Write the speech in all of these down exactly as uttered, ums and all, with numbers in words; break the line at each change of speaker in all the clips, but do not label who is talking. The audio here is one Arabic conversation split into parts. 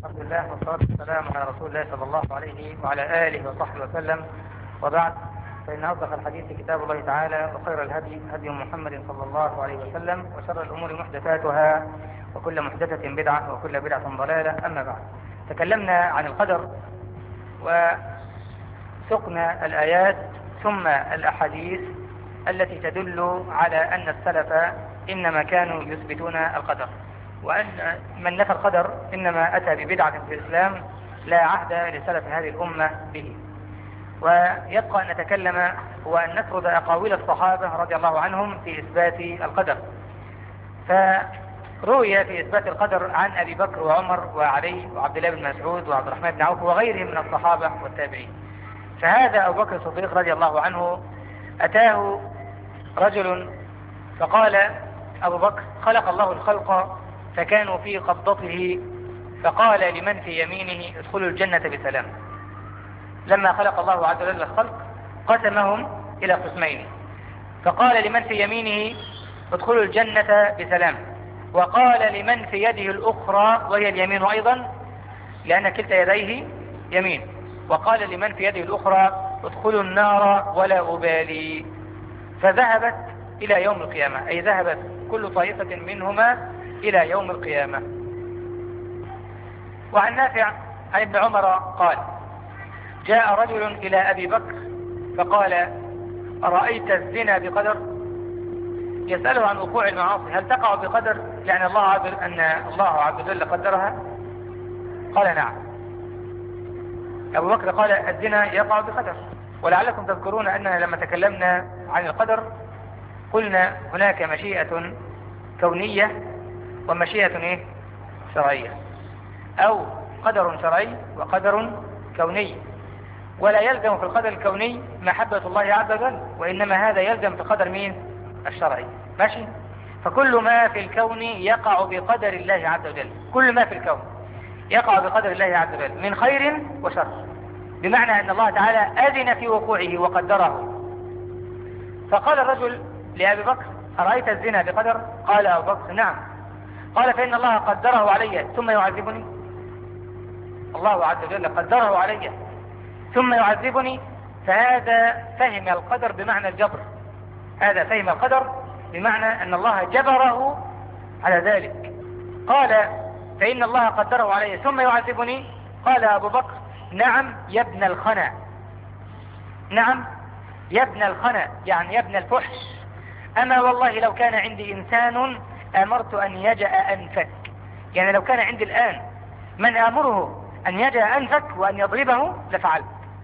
الحمد لله والصلاة والسلام على رسول الله صلى الله عليه وعلى آله وصحبه وسلم، وبعد، فإن أصدق الحديث كتاب الله تعالى، وخير الهدي هدي محمد صلى الله عليه وسلم، وشر الأمور محدثاتها، وكل محدثة بدعة، وكل بدعة ضلالة. أما بعد، تكلمنا عن القدر وسقنا الآيات ثم الأحاديث التي تدل على أن السلف إنما كانوا يثبتون القدر، وأن من نفى القدر إنما أتى ببدعة في الإسلام لا عهد لسلف هذه الأمة به. ويبقى أن نتكلم وأن نسرد أقاويل الصحابة رضي الله عنهم في إثبات القدر. فروي في إثبات القدر عن أبي بكر وعمر وعلي وعبد الله بن مسعود وعبد الرحمن بن عوف وغيرهم من الصحابة والتابعين. فهذا أبو بكر الصديق رضي الله عنه أتاه رجل فقال أبو بكر: خلق الله الخلق فكانوا في قبضته، فقال لمن في يمينه: ادخلوا الجنة بسلام. لما خلق الله عز وجل الخلق قسمهم إلى قسمين، فقال لمن في يمينه: ادخلوا الجنة بسلام، وقال لمن في يده الأخرى وهي اليمين أيضا لأن كلتا يديه يمين، وقال لمن في يده الأخرى: ادخلوا النار ولا أبالي. فذهبت إلى يوم القيامة، أي ذهبت كل طائفة منهما إلى يوم القيامة. وعن نافع عن ابن عمر قال: جاء رجل إلى أبي بكر فقال: أرأيت الزنا بقدر؟ يسأله عن وقوع المعاصي، هل تقع بقدر؟ يعني الله عز وجل أن الله عز وجل قدرها؟ قال: نعم. أبو بكر قال: الزنا يقع بقدر. ولعلكم تذكرون أننا لما تكلمنا عن القدر قلنا هناك مشيئة كونية ومشيئة إيه؟ شرعية، أو قدر شرعي وقدر كوني. ولا يلزم في القدر الكوني محبة الله عز وجل، وإنما هذا يلزم في القدر مين؟ الشرعي. ماشي؟ فكل ما في الكون يقع بقدر الله عز وجل، كل ما في الكون يقع بقدر الله عز وجل من خير وشر، بمعنى أن الله تعالى أذن في وقوعه وقدره. فقال الرجل لأبي بكر: أرأيت الزنا بقدر؟ قال أبو بكر: نعم. قال: فإن الله قدره علي ثم يعذبني. الله عز وجل قدره علي ثم يعذبني، فهذا فهم القدر بمعنى الجبر، هذا فهم القدر بمعنى أن الله جبره على ذلك. قال: فإن الله قدره علي ثم يعذبني. قال أبو بكر: نعم يا ابن الخنا، نعم يا ابن الخنا، يعني يا ابن الفحش. أما والله لو كان عندي إنسان أمرت أن يجأ أنفك، يعني لو كان عندي الآن من آمره أن يجأ أنفك وأن يضربه لفعلت.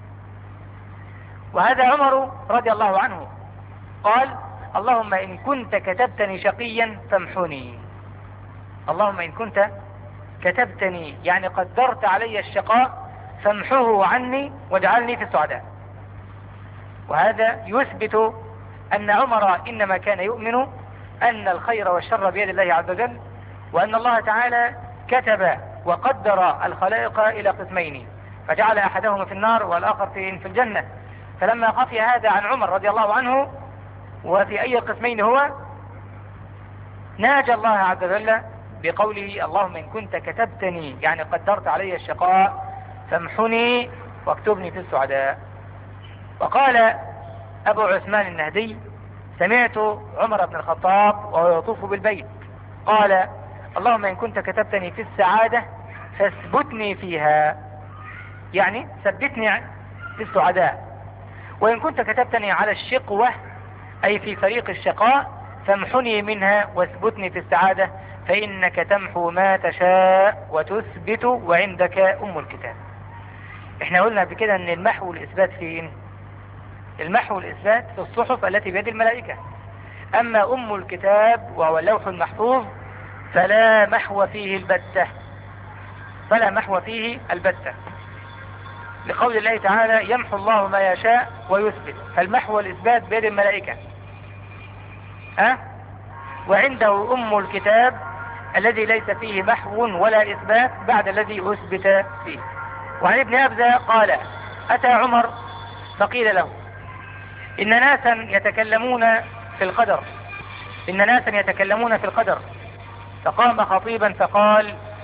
وهذا عمر رضي الله عنه قال: اللهم إن كنت كتبتني شقيا فامحني. اللهم إن كنت كتبتني يعني قدرت علي الشقاء فامحه عني واجعلني في السعداء. وهذا يثبت أن عمر إنما كان يؤمن أن الخير والشر بيد الله عز وجل، وأن الله تعالى كتب وقدر الخلائق إلى قسمين، فجعل أحدهما في النار والآخر في في الجنة. فلما خفي هذا عن عمر رضي الله عنه وفي أي قسمين هو، ناجى الله عز وجل بقوله: اللهم إن كنت كتبتني يعني قدرت علي الشقاء فامحني واكتبني في السعداء. وقال أبو عثمان النهدي: سمعت عمر بن الخطاب وهو يطوف بالبيت قال: اللهم إن كنت كتبتني في السعادة فاثبتني فيها، يعني ثبتني في السعداء. وإن كنت كتبتني على الشقوة أي في فريق الشقاء فامحني منها واثبتني في السعادة، فإنك تمحو ما تشاء وتثبت وعندك أم الكتاب. احنا قلنا بكده ان المحو والإثبات فين؟ المحو والإثبات في الصحف التي بيد الملائكة. أما أم الكتاب وهو اللوح المحفوظ فلا محو فيه البتة، فلا محو فيه البتة، لقول الله تعالى: يمحو الله ما يشاء ويثبت. فالمحو والإثبات بيد الملائكة. أه؟ وعنده أم الكتاب الذي ليس فيه محو ولا إثبات بعد الذي أثبت فيه. وعن ابن أبزة قال: أتى عمر فقيل له: إن ناسا يتكلمون في القدر، إن ناسا يتكلمون في القدر. فقام خطيبا فقال: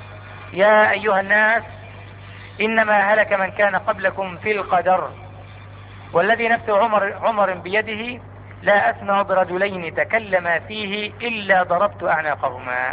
يا أيها الناس إنما هلك من كان قبلكم في القدر والذي نفس عمر, عمر بيده لا أسمع برجلين تكلما فيه إلا ضربت أعناقهما.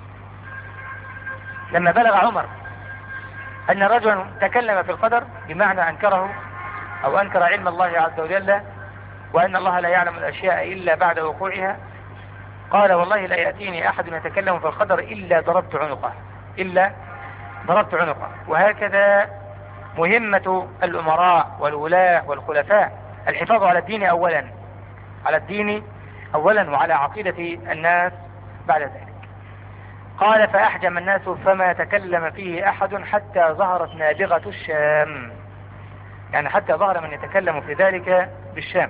لما بلغ عمر أن رجلا تكلم في القدر بمعنى أنكره أو أنكر علم الله عز وجل وأن الله لا يعلم الأشياء إلا بعد وقوعها، قال والله لا يأتيني أحد يتكلم في القدر إلا ضربت عنقه إلا ضربت عنقه. وهكذا مهمة الأمراء والولاة والخلفاء الحفاظ على الدين أولا على الدين أولا وعلى عقيدة الناس بعد ذلك. قال فأحجم الناس فما تكلم فيه أحد حتى ظهرت نابغة الشام، يعني حتى ظهر من يتكلم في ذلك بالشام.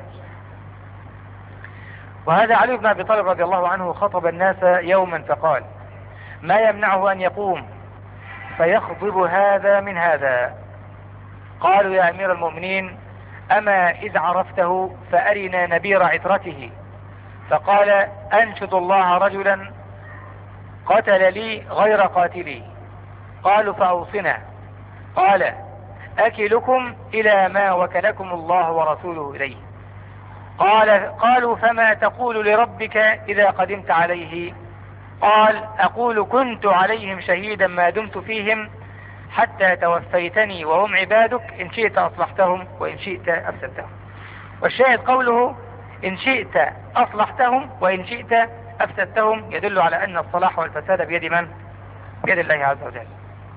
وهذا علي بن أبي طالب رضي الله عنه خطب الناس يوما فقال ما يمنعه أن يقوم فيخضب هذا من هذا. قالوا يا أمير المؤمنين أما إذ عرفته فأرنا نبير عترته. فقال أنشد الله رجلا قتل لي غير قاتلي. قالوا فأوصنا. قال أكلكم إلى ما وكلكم الله ورسوله إليه. قال قالوا فما تقول لربك إذا قدمت عليه؟ قال أقول كنت عليهم شهيدا ما دمت فيهم حتى توفيتني وهم عبادك إن شئت أصلحتهم وإن شئت أفسدتهم. والشاهد قوله إن شئت أصلحتهم وإن شئت أفسدتهم يدل على أن الصلاح والفساد بيد من؟ بيد الله عز وجل.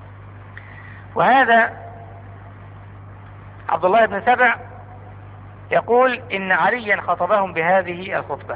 وهذا عبد الله بن سبع يقول إن عليا خطبهم بهذه الخطبة.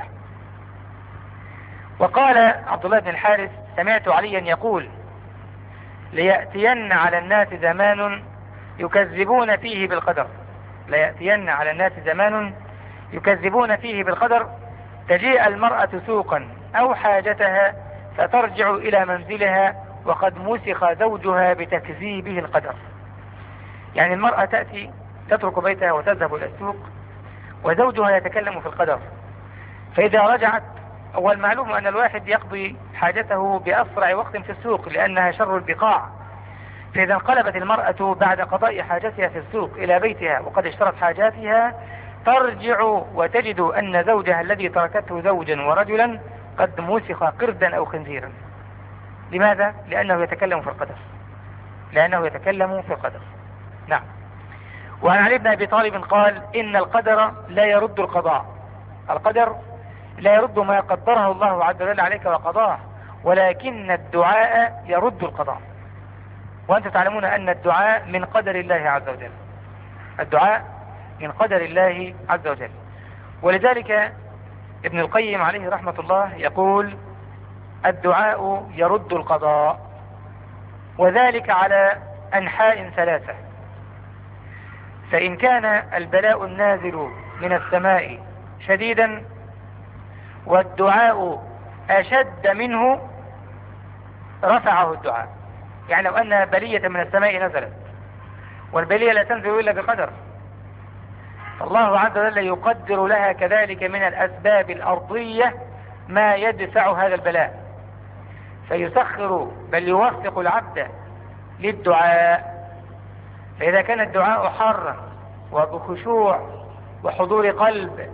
وقال عبد الله بن الحارث سمعت عليا يقول ليأتين على الناس زمان يكذبون فيه بالقدر ليأتين على الناس زمان يكذبون فيه بالقدر تجيء المرأة سوقا أو حاجتها فترجع إلى منزلها وقد مسخ زوجها بتكذيبه القدر. يعني المرأة تأتي تترك بيتها وتذهب إلى السوق وزوجها يتكلم في القدر، فإذا رجعت أول معلوم أن الواحد يقضي حاجته بأسرع وقت في السوق لأنها شر البقاع، فإذا انقلبت المرأة بعد قضاء حاجتها في السوق إلى بيتها وقد اشترت حاجاتها ترجع وتجد أن زوجها الذي تركته زوجا ورجلا قد مسخ قردا أو خنزيرا. لماذا؟ لأنه يتكلم في القدر لأنه يتكلم في القدر. نعم. وعن علي بن أبي طالب قال إن القدر لا يرد القضاء القدر لا يرد ما قدره الله عز وجل عليك وقضاه، ولكن الدعاء يرد القضاء. وأنتم تعلمون أن الدعاء من قدر الله عز وجل الدعاء من قدر الله عز وجل. ولذلك ابن القيم عليه رحمة الله يقول الدعاء يرد القضاء، وذلك على أنحاء ثلاثة. فإن كان البلاء النازل من السماء شديدا والدعاء أشد منه رفعه الدعاء. يعني لو أن بلية من السماء نزلت والبلية لا تنزل إلا بقدر، الله عز وجل يقدر لها كذلك من الأسباب الأرضية ما يدفع هذا البلاء، فيسخر بل يوفق العبد للدعاء. فإذا كان الدعاء حارا وبخشوع وحضور قلب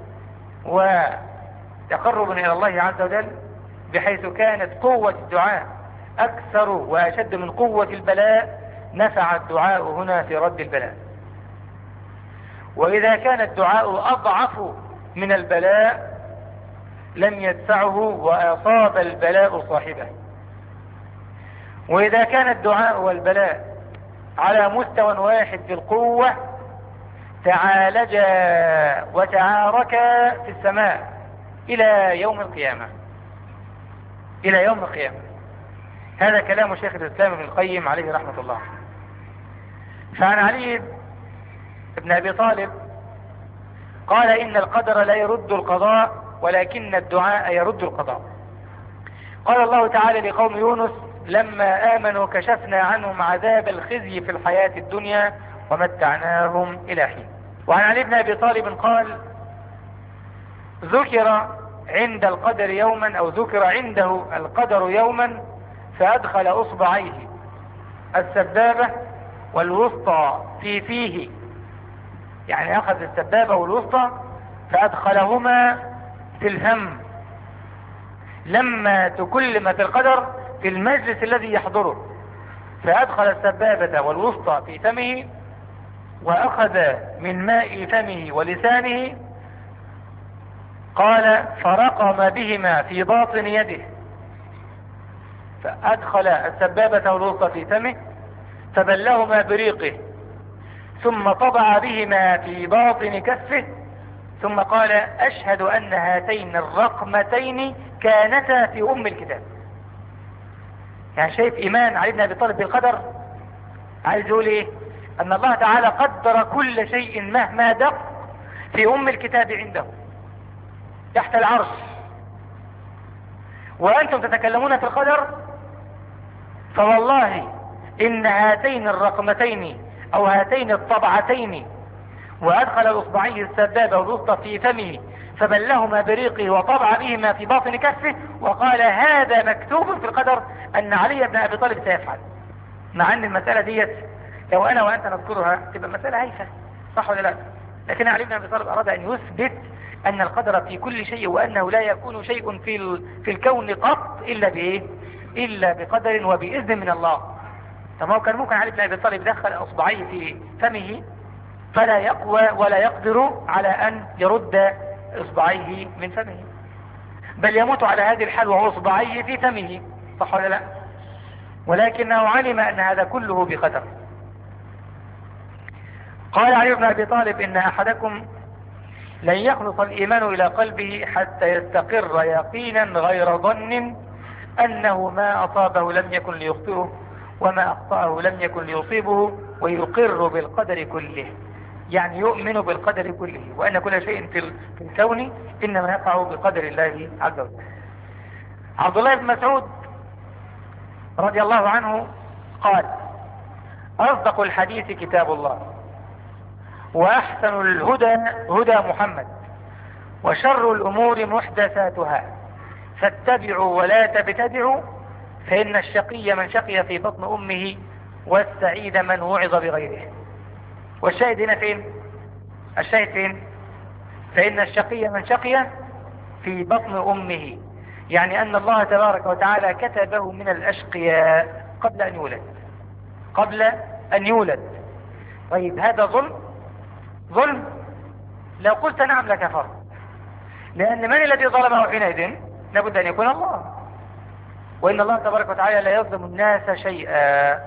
وتقرب إلى الله عز وجل بحيث كانت قوة الدعاء أكثر وأشد من قوة البلاء نفع الدعاء هنا في رد البلاء. وإذا كان الدعاء أضعف من البلاء لم يدفعه وأصاب البلاء صاحبه. وإذا كان الدعاء والبلاء على مستوى واحد في القوة تعالجا وتعاركا في السماء إلى يوم القيامة إلى يوم القيامة. هذا كلام شيخ الإسلام ابن القيم عليه رحمة الله. فعن علي بن أبي طالب قال إن القدر لا يرد القضاء ولكن الدعاء يرد القضاء. قال الله تعالى لقوم يونس لما آمنوا كشفنا عنهم عذاب الخزي في الحياة الدنيا ومتعناهم إلى حين. وعن علي بن أبي طالب قال ذكر عند القدر يوما أو ذكر عنده القدر يوما فأدخل أصبعيه السبابة والوسطى في فيه، يعني أخذ السبابة والوسطى فأدخلهما في الفم لما تكلم في القدر في المجلس الذي يحضره، فأدخل السبابة والوسطى في فمه وأخذ من ماء فمه ولسانه، قال فرقم بهما في باطن يده، فأدخل السبابة والوسطى في فمه فبلهما بريقه، ثم طبع بهما في باطن كفه، ثم قال أشهد أن هاتين الرقمتين كانتا في أم الكتاب. يعني شايف إيمان علي بن أبي طالب بالقدر؟ عايز يقول إيه؟ أن الله تعالى قدر كل شيء مهما دق في أم الكتاب عنده تحت العرش، وأنتم تتكلمون في القدر، فوالله إن هاتين الرقمتين أو هاتين الطبعتين، وأدخل الأصبعي السبابة والوسطى في فمه فبلهما بريقه وطبع بهما في باطن كفه، وقال هذا مكتوب في القدر أن علي بن أبي طالب سيفعل. مع أن المسألة ديت لو أنا وأنت نذكرها تبقى مسألة هايفة، صح ولا لا؟ لكن علي بن أبي طالب أراد أن يثبت أن القدر في كل شيء، وأنه لا يكون شيء في في الكون قط إلا بإيه؟ إلا بقدر وبإذن من الله. فما كان ممكن علي بن أبي طالب يدخل أصبعيه في فمه فلا يقوى ولا يقدر على أن يرد إصبعيه من فمه، بل يموت على هذه الحال وهو إصبعيه في فمه، صح ولا لا؟ ولكنه علم أن هذا كله بقدر. قال علي بن أبي طالب إن أحدكم لن يخلص الإيمان إلى قلبه حتى يستقر يقينا غير ظن أنه ما أصابه لم يكن ليخطئه وما أخطأه لم يكن ليصيبه، ويقر بالقدر كله، يعني يؤمن بالقدر كله، وأن كل شيء في الكون إنما يقع بقدر الله عز وجل. عبد الله بن مسعود رضي الله عنه قال أصدق الحديث كتاب الله، وأحسن الهدى هدى محمد، وشر الأمور محدثاتها، فاتبعوا ولا تبتدعوا، فإن الشقي من شقي في بطن أمه، والسعيد من وعظ بغيره. والشاهد هنا فين؟ الشاهد فين؟ فإن الشقي من شقي في بطن أمه، يعني أن الله تبارك وتعالى كتبه من الأشقياء قبل أن يولد، قبل أن يولد. طيب هذا ظلم؟ ظلم؟ لو قلت نعم لكفرت، لأن من الذي ظلمه حينئذ؟ لابد أن يكون الله، وإن الله تبارك وتعالى لا يظلم الناس شيئا.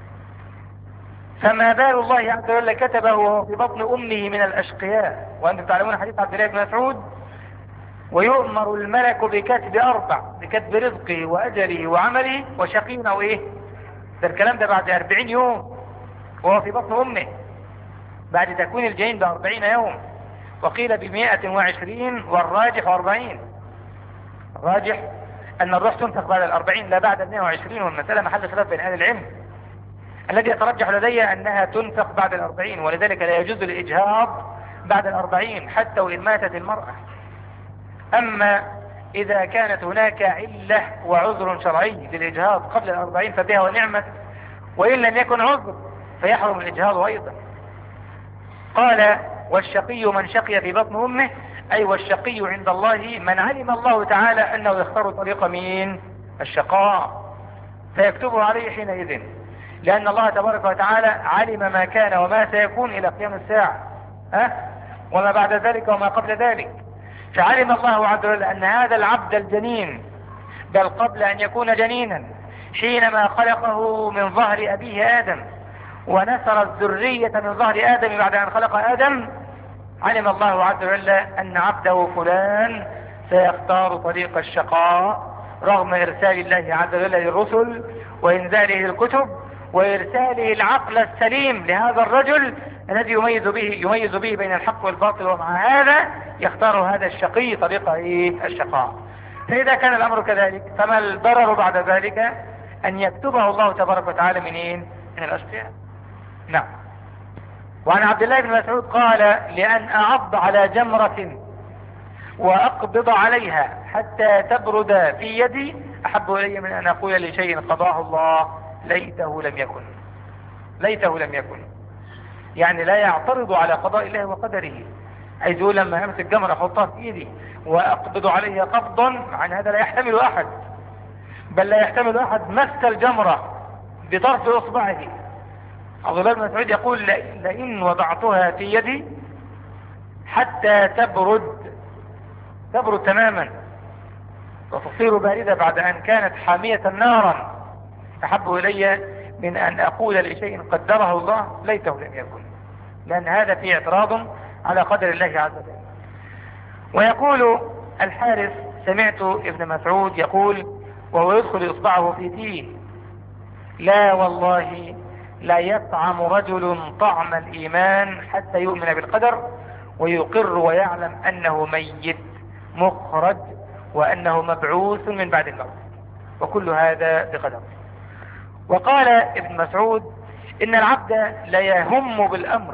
فما بال الله عز وجل كتبه في بطن أمه من الأشقياء. وأنتم تعلمون حديث عبد الله بن مسعود ويؤمر الملك بكتب أربع، بكتب رزقه وأجله وعمله وشقي أو إيه. ده الكلام ده بعد أربعين يوم وهو في بطن أمه، بعد تكوين الجنين بأربعين يوم، وقيل بمئة وعشرين والراجح أربعين. الراجح أن الروح تنفخ بعد الأربعين لا بعد المئة وعشرين، والمسألة محل خلاف بين أهل العلم. الذي يترجح لدي أنها تنفخ بعد الأربعين، ولذلك لا يجوز الإجهاض بعد الأربعين حتى وإن ماتت المرأة. أما إذا كانت هناك علة وعذر شرعي للإجهاض قبل الأربعين فبها ونعمة، وإن لم يكن عذر فيحرم الإجهاض أيضا. قال والشقي من شقي في بطن أمه، أي والشقي عند الله من علم الله تعالى أنه يختار طريق مين؟ الشقاء، فيكتبه عليه حينئذ، لأن الله تبارك وتعالى علم ما كان وما سيكون إلى قيام الساعة، ها؟ وما بعد ذلك وما قبل ذلك. فعلم الله عز وجل أن هذا العبد الجنين، بل قبل أن يكون جنينا حينما خلقه من ظهر أبيه آدم ونسر الذرية من ظهر آدم بعد أن خلق آدم، علم الله عز وجل أن عبده فلان سيختار طريق الشقاء رغم إرسال الله عز وجل للرسل وإنزاله الكتب وإرساله العقل السليم لهذا الرجل الذي يميز به يميز به بين الحق والباطل، ومع هذا يختار هذا الشقي طريق إيه؟ الشقاء. فإذا كان الأمر كذلك فما الضرر بعد ذلك؟ أن يكتبه الله تبارك وتعالى منين؟ من الأشقياء. نعم. وعن عبد الله بن مسعود قال لأن أعض على جمرة وأقبض عليها حتى تبرد في يدي أحب إلي من أن أقول لشيء قضاه الله ليته لم يكن، ليته لم يكن، يعني لا يعترض على قضاء الله وقدره. حيث يقول لما امسك جمرة احطها في ايدي واقبض عليها قبضا، عن هذا لا يحتمل احد، بل لا يحتمل احد مس الجمرة بطرف اصبعه. عبد الله بن مسعود يقول لئن وضعتها في يدي حتى تبرد، تبرد تماما وتصير باردة بعد ان كانت حامية نارا، احب الي من ان اقول لشيء قدره الله ليته لم يكن، لان هذا فيه اعتراض على قدر الله عز وجل. ويقول الحارث سمعت ابن مسعود يقول وهو يدخل اصبعه في تين: لا والله لا يطعم رجل طعم الايمان حتى يؤمن بالقدر ويقر ويعلم انه ميت مخرج وانه مبعوث من بعد الموت، وكل هذا بقدر. وقال ابن مسعود ان العبد لا يهم بالامر،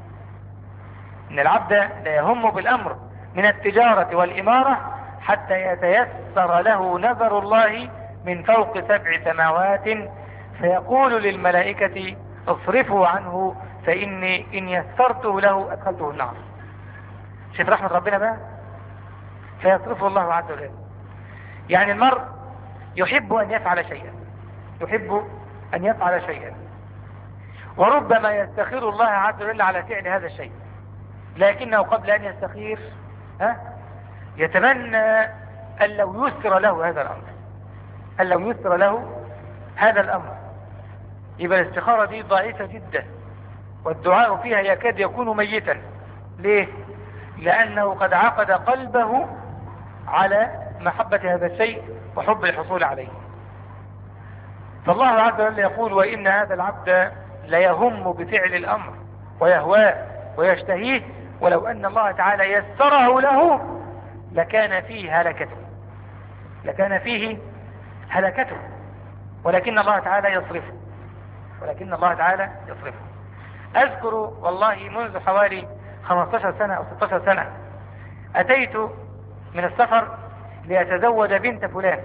ان العبد لا يهم بالامر من التجارة والامارة حتى يتيسر له نذر الله من فوق سبع سماوات فيقول للملائكة اصرفوا عنه فاني ان يسرته له ادخلته النار. شوف رحمة ربنا بقى، فيصرفه الله عز وجل. يعني المرء يحب ان يفعل شيئا، يحب ان يفعل شيئا، وربما يستخير الله عز وجل على فعل هذا الشيء، لكنه قبل ان يستخير ها يتمنى ان لو يسر له هذا الامر، ان لو يسر له هذا الامر. يبقى الاستخارة دي ضعيفة جدا، والدعاء فيها يكاد يكون ميتا. ليه؟ لانه قد عقد قلبه على محبة هذا الشيء وحب الحصول عليه. فالله عز وجل يقول وإن هذا العبد ليهم بفعل الأمر ويهواه ويشتهيه ولو أن الله تعالى يسره له لكان فيه هلكته، لكان فيه هلكته، ولكن الله تعالى يصرفه، ولكن الله تعالى يصرفه. أذكر والله منذ حوالي خمسة عشر سنة أو ستة عشر سنة أتيت من السفر لأتزوج بنت فلان،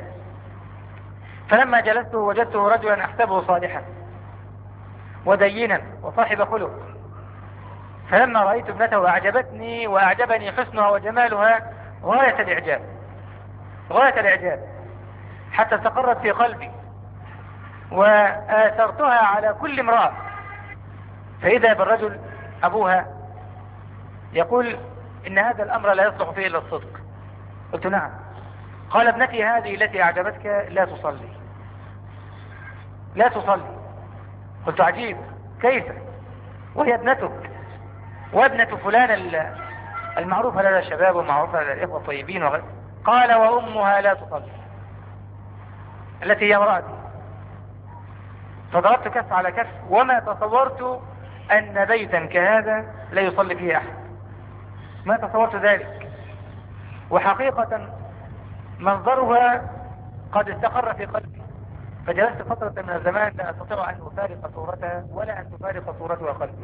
فلما جلست وجدته رجلا أحسبه صالحا ودينا وصاحب خلق، فلما رأيت ابنته أعجبتني وأعجبني حسنها وجمالها غاية الإعجاب، غاية الإعجاب، حتى استقرت في قلبي وآثرتها على كل امرأة. فإذا بالرجل أبوها يقول إن هذا الأمر لا يصلح فيه إلا الصدق. قلت نعم. قال ابنتي هذه التي أعجبتك لا تصلي، لا تصلي. قلت عجيب، كيف وهي ابنتك وابنة فلان المعروفة لدى الشباب ومعروفة لدى الإخوة الطيبين وغير. قال وأمها لا تصلي التي هي امرأتي. فضربت كف على كف، وما تصورت أن بيتا كهذا لا يصلي فيه أحد، ما تصورت ذلك. وحقيقة منظرها قد استقر في قلبي، فجلست فترة من الزمان لا أستطيع أن أفارق صورتها ولا أن تفارق صورتها قلبي،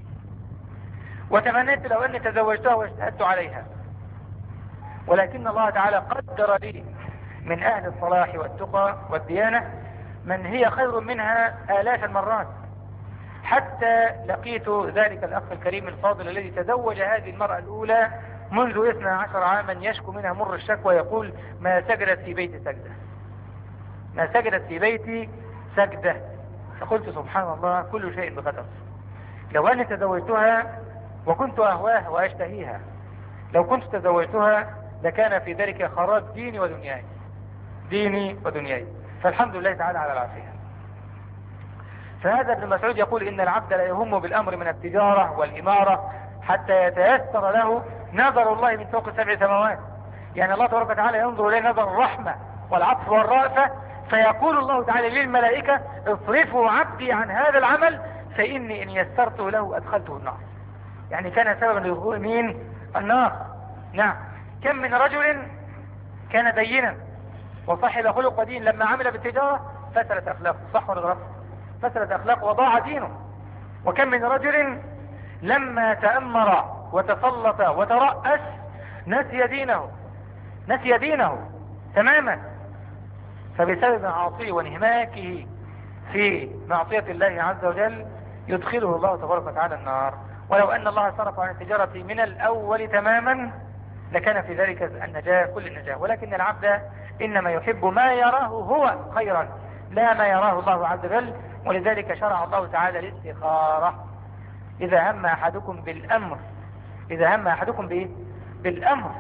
وتمنيت لو أني تزوجتها واجتهدت عليها، ولكن الله تعالى قدر لي من أهل الصلاح والتقى والديانة من هي خير منها آلاف المرات، حتى لقيت ذلك الأخ الكريم الفاضل الذي تزوج هذه المرأة الأولى منذ اثني عشر عاما يشكو منها مر الشكوى، يقول ما سجدت في بيتي سجدة، ما سجدت في بيتي سجدة. فقلت سبحان الله كل شيء بقدر. لو أني تزوجتها وكنت أهواها وأشتهيها، لو كنت تزوجتها لكان في ذلك خراب ديني ودنياي، ديني ودنياي. فالحمد لله تعالى على العافية. فهذا ابن مسعود يقول إن العبد لا يهم بالأمر من التجارة والإمارة حتى يتيسر له نظر الله من فوق سبع سماوات. يعني الله تبارك وتعالى ينظر إليه نظر الرحمة والعطف والرأفة، فيقول الله تعالى للملائكة اصرفوا عبدي عن هذا العمل فإني إن يسرته له أدخلته النار. يعني كان سببا لدخول مين؟ النار. نعم. كم من رجل كان دينا وصاحب خلق ودين، لما عمل بالتجارة فسرت أخلاقه، صح ولا غلط؟ فسرت أخلاقه وضاع دينه. وكم من رجل لما تأمر وتسلط وترأس نسي دينه، نسي دينه تماما، فبسبب عاصيه وانهماكه في معصية الله عز وجل يدخله الله تبارك وتعالى النار. ولو أن الله صرف عن التجارة من الأول تماما لكان في ذلك النجاة كل النجاة، ولكن العبد إنما يحب ما يراه هو خيرا لا ما يراه الله عز وجل. ولذلك شرع الله تعالى الاستخارة. إذا هم أحدكم بالأمر إذا هم أحدكم بإيه؟ بالأمر،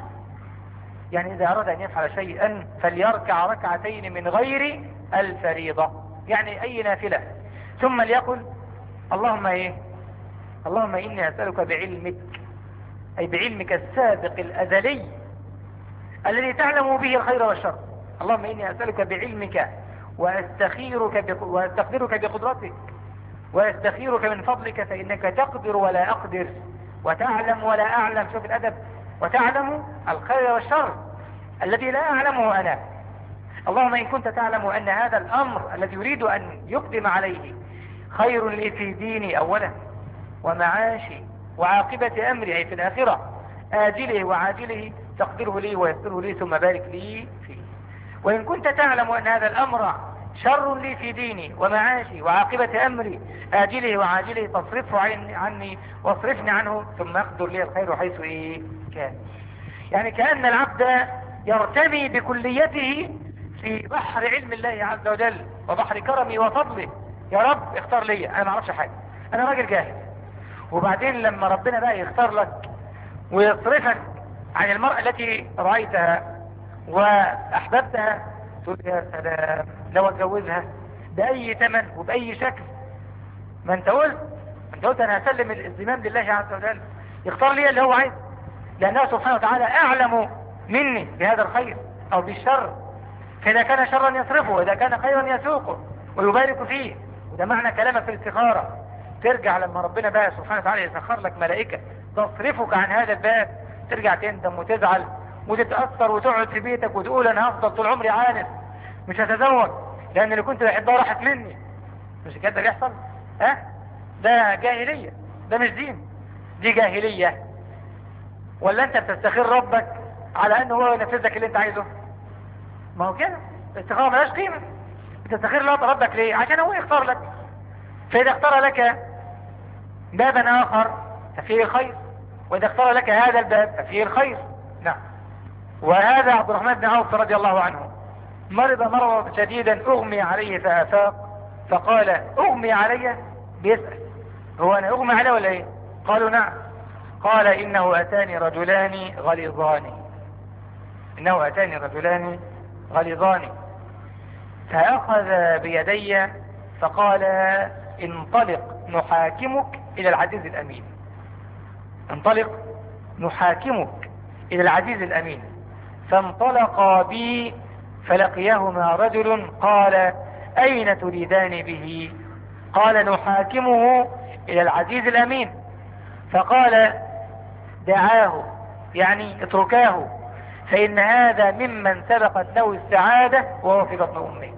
يعني إذا أراد أن يفعل شيئا فليركع ركعتين من غير الفريضة، يعني أي نافلة، ثم ليقل اللهم إيه اللهم إني أسألك بعلمك، أي بعلمك السابق الأزلي الذي تعلم به الخير والشر. اللهم إني أسألك بعلمك وأستخيرك بق... وأستقدرك بقدرتك وأستخيرك من فضلك فإنك تقدر ولا أقدر وتعلم ولا أعلم. شوف الأدب، وتعلم الخير والشر الذي لا أعلمه أنا. اللهم إن كنت تعلم أن هذا الأمر الذي يريد أن يقدم عليه خير لي في ديني أولا ومعاشي وعاقبة أمري أي في الآخرة آجله وعاجله تقدره لي ويسره لي ثم بارك لي فيه. وإن كنت تعلم أن هذا الأمر شر لي في ديني ومعاشي وعاقبة أمري آجله وعاجله تصرفه عني واصرفني عنه ثم اقدر لي الخير حيث إيه كان. يعني كأن العبد يرتمي بكليته في بحر علم الله عز وجل وبحر كرمه وفضله. يا رب اختار لي، أنا ما اعرفش حاجة، أنا راجل جاهل. وبعدين لما ربنا بقى يختار لك ويصرفك عن المرأة التي رأيتها وأحببتها تقول يا سلام لو اتجوزها بأي ثمن وبأي شكل. ما انت قلت انت قلت انا هسلم الزمام لله عز وجل يختار لي اللي هو عايز، لأنه سبحانه وتعالى أعلم مني بهذا الخير أو بالشر، فإذا كان شرا يصرفه وإذا كان خيرا يسوقه ويبارك فيه. وده معنى كلامك في الاستخارة. ترجع لما ربنا بقى سبحانه وتعالى يسخر لك ملائكة تصرفك عن هذا الباب، ترجع تندم وتزعل وتتأثر وتقعد في بيتك وتقول انا هفضل طول عمري عانس مش هتزوج لان اللي كنت بحبها راحت مني. مش كده ده بيحصل؟ ها ده جاهلية، ده مش دين، دي جاهلية. ولا انت بتستخير ربك على انه هو ينفذ لك اللي انت عايزه؟ ما هو كده الاستخارة ملهاش قيمة. بتستخير ربك ليه؟ عشان هو يختار لك. فاذا اختار لك بابا اخر ففيه الخير، واذا اختار لك هذا الباب ففيه الخير. نعم. وهذا عبد الرحمن بن عوف رضي الله عنه مرض مرضا شديدا اغمي عليه فافاق فقال اغمي علي، بيسأل هو انا اغمي عليه ولا ايه؟ قالوا نعم. قال انه اتاني رجلان غليظان انه اتاني رجلان غليظان فاخذ بيدي فقال انطلق نحاكمك الى العزيز الامين. انطلق نحاكمك الى العزيز الامين. فانطلقا بي فلقيهما رجل قال اين تريدان به؟ قال نحاكمه الى العزيز الامين. فقال دعاه يعني اتركاه فان هذا ممن سبقت له السعادة وهو في بطن امه.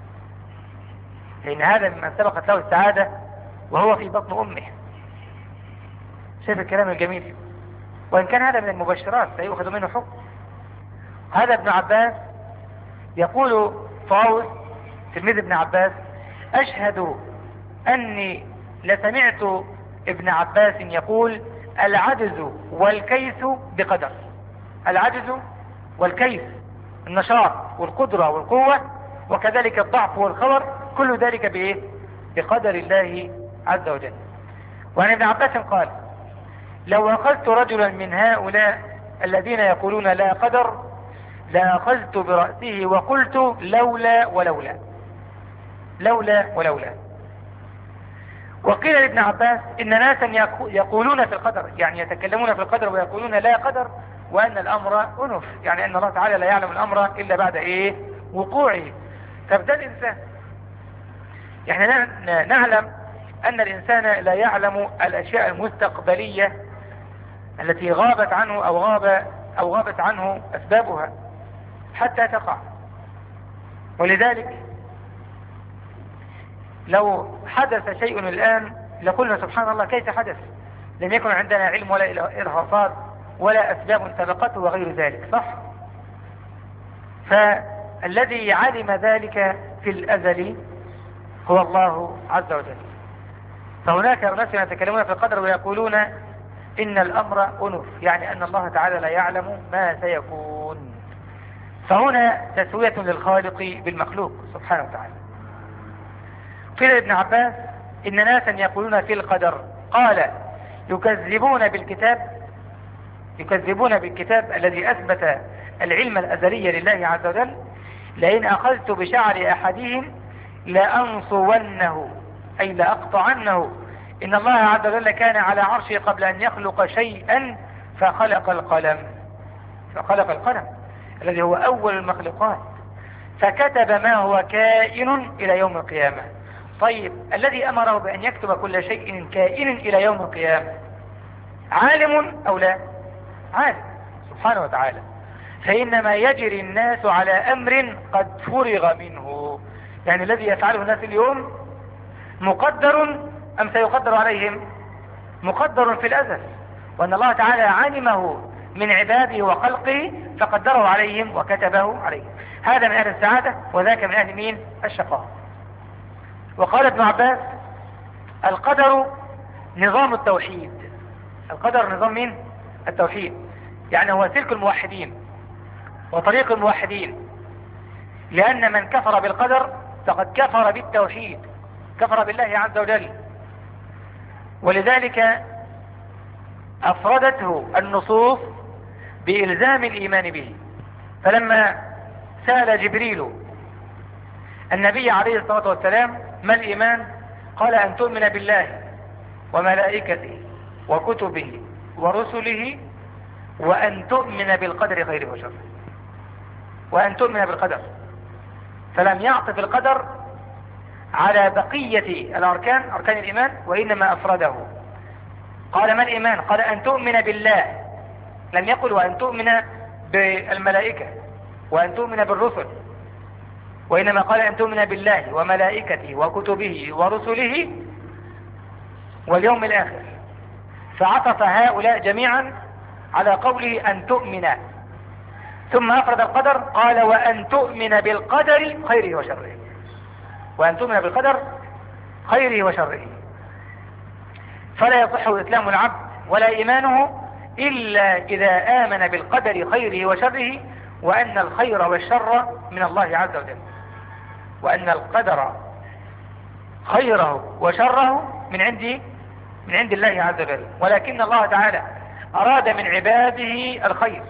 فان هذا ممن سبقت له السعادة وهو في بطن امه. شايف الكلام الجميل؟ وان كان هذا من المبشرات سيؤخذ منه حكم. هذا ابن عباس يقول طاووس تلميذ ابن عباس اشهد اني لسمعت ابن عباس يقول العجز والكيس بقدر. العجز والكيس النشاط والقدرة والقوة وكذلك الضعف والخبر كل ذلك بايه؟ بقدر الله عز وجل. وعن ابن عباس قال لو اخذت رجلا من هؤلاء الذين يقولون لا قدر لأخذت برأسه وقلت لولا ولولا لولا ولولا. وقيل لابن عباس إن ناسا يقولون في القدر يعني يتكلمون في القدر ويقولون لا قدر وأن الأمر أنف يعني أن الله تعالى لا يعلم الأمر إلا بعد إيه وقوعه. فبدأ الإنسان يعني نعلم أن الإنسان لا يعلم الأشياء المستقبلية التي غابت عنه أو غاب أو غابت عنه أسبابها حتى تقع. ولذلك لو حدث شيء الآن لقلنا سبحان الله كيف حدث؟ لم يكن عندنا علم ولا إرهاصات ولا أسباب سبقته وغير ذلك، صح؟ فالذي علم ذلك في الأزل هو الله عز وجل. فهناك أناس يتكلمون في القدر ويقولون إن الأمر أنف، يعني أن الله تعالى لا يعلم ما سيكون. فهنا تسوية للخالق بالمخلوق سبحانه وتعالى. قيل ابن عباس إن ناسا يقولون في القدر، قال يكذبون بالكتاب يكذبون بالكتاب الذي أثبت العلم الأزلي لله عز وجل، لئن أخذت بشعر أحدهم لأنصونه، أي لأقطعنه. إن الله عز وجل كان على عرشه قبل أن يخلق شيئا فخلق القلم فخلق القلم الذي هو أول المخلوقات، فكتب ما هو كائن إلى يوم القيامة. طيب الذي أمره بأن يكتب كل شيء كائن إلى يوم القيامة عالم أو لا؟ عالم سبحانه وتعالى. فإنما يجري الناس على أمر قد فرغ منه، يعني الذي يفعله الناس اليوم مقدر أم سيقدر عليهم؟ مقدر في الأزل، وأن الله تعالى علمه من عباده وخلقه فقدره عليهم وكتبه عليهم. هذا من أهل السعادة وذاك من أهل مين؟ الشقاء. وقال ابن عباس القدر نظام التوحيد. القدر نظام مين؟ التوحيد، يعني هو سلك الموحدين وطريق الموحدين، لأن من كفر بالقدر فقد كفر بالتوحيد، كفر بالله عز وجل. ولذلك أفردته النصوص بإلزام الإيمان به. فلما سأل جبريل النبي عليه الصلاة والسلام ما الإيمان؟ قال أن تؤمن بالله وملائكته وكتبه ورسله وأن تؤمن بالقدر خيره وشره، وأن تؤمن بالقدر. فلم يعطف القدر على بقية الأركان، أركان الإيمان، وإنما أفرده. قال ما الإيمان؟ قال أن تؤمن بالله، لم يقل وأن تؤمن بالملائكة وأن تؤمن بالرسل، وإنما قال أن تؤمن بالله وملائكته وكتبه ورسله واليوم الآخر. فعطف هؤلاء جميعا على قوله أن تؤمن، ثم أفرد القدر قال وأن تؤمن بالقدر خيره وشره، وأن تؤمن بالقدر خيره وشره. فلا يصح إسلام العبد ولا إيمانه إلا إذا آمن بالقدر خيره وشره، وأن الخير والشر من الله عز وجل، وأن القدر خيره وشره من عند من عند الله عز وجل. ولكن الله تعالى أراد من عباده الخير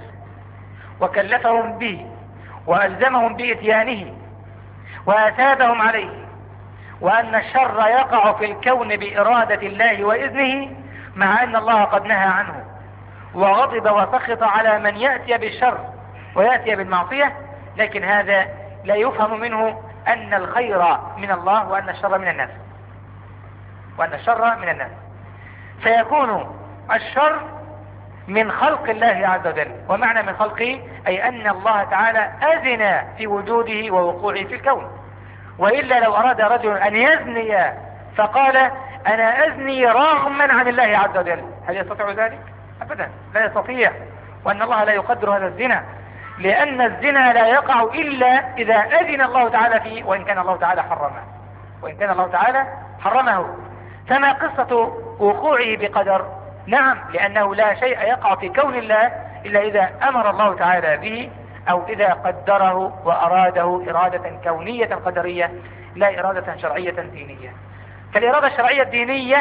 وكلفهم به وألزمهم بإتيانه وأثابهم عليه، وأن الشر يقع في الكون بإرادة الله وإذنه، مع أن الله قد نهى عنه وغضب وسخط على من يأتي بالشر ويأتي بالمعصية. لكن هذا لا يفهم منه أن الخير من الله وأن الشر من الناس وأن الشر من الناس فيكون الشر من خلق الله عز وجل. ومعنى من خلقه أي أن الله تعالى أذن في وجوده ووقوعه في الكون. وإلا لو أراد رجل أن يزني فقال أنا أزني رغما عن الله عز وجل، هل يستطيع ذلك؟ أبدا لا يستطيع. وأن الله لا يقدر هذا الزنا، لأن الزنا لا يقع إلا إذا أذن الله تعالى فيه، وإن كان الله تعالى حرمه وإن كان الله تعالى حرمه. فما قصة وقوعه بقدر؟ نعم، لأنه لا شيء يقع في كون الله إلا إذا أمر الله تعالى به، أو إذا قدره وأراده إرادة كونية قدرية لا إرادة شرعية دينية. فالإرادة الشرعية الدينية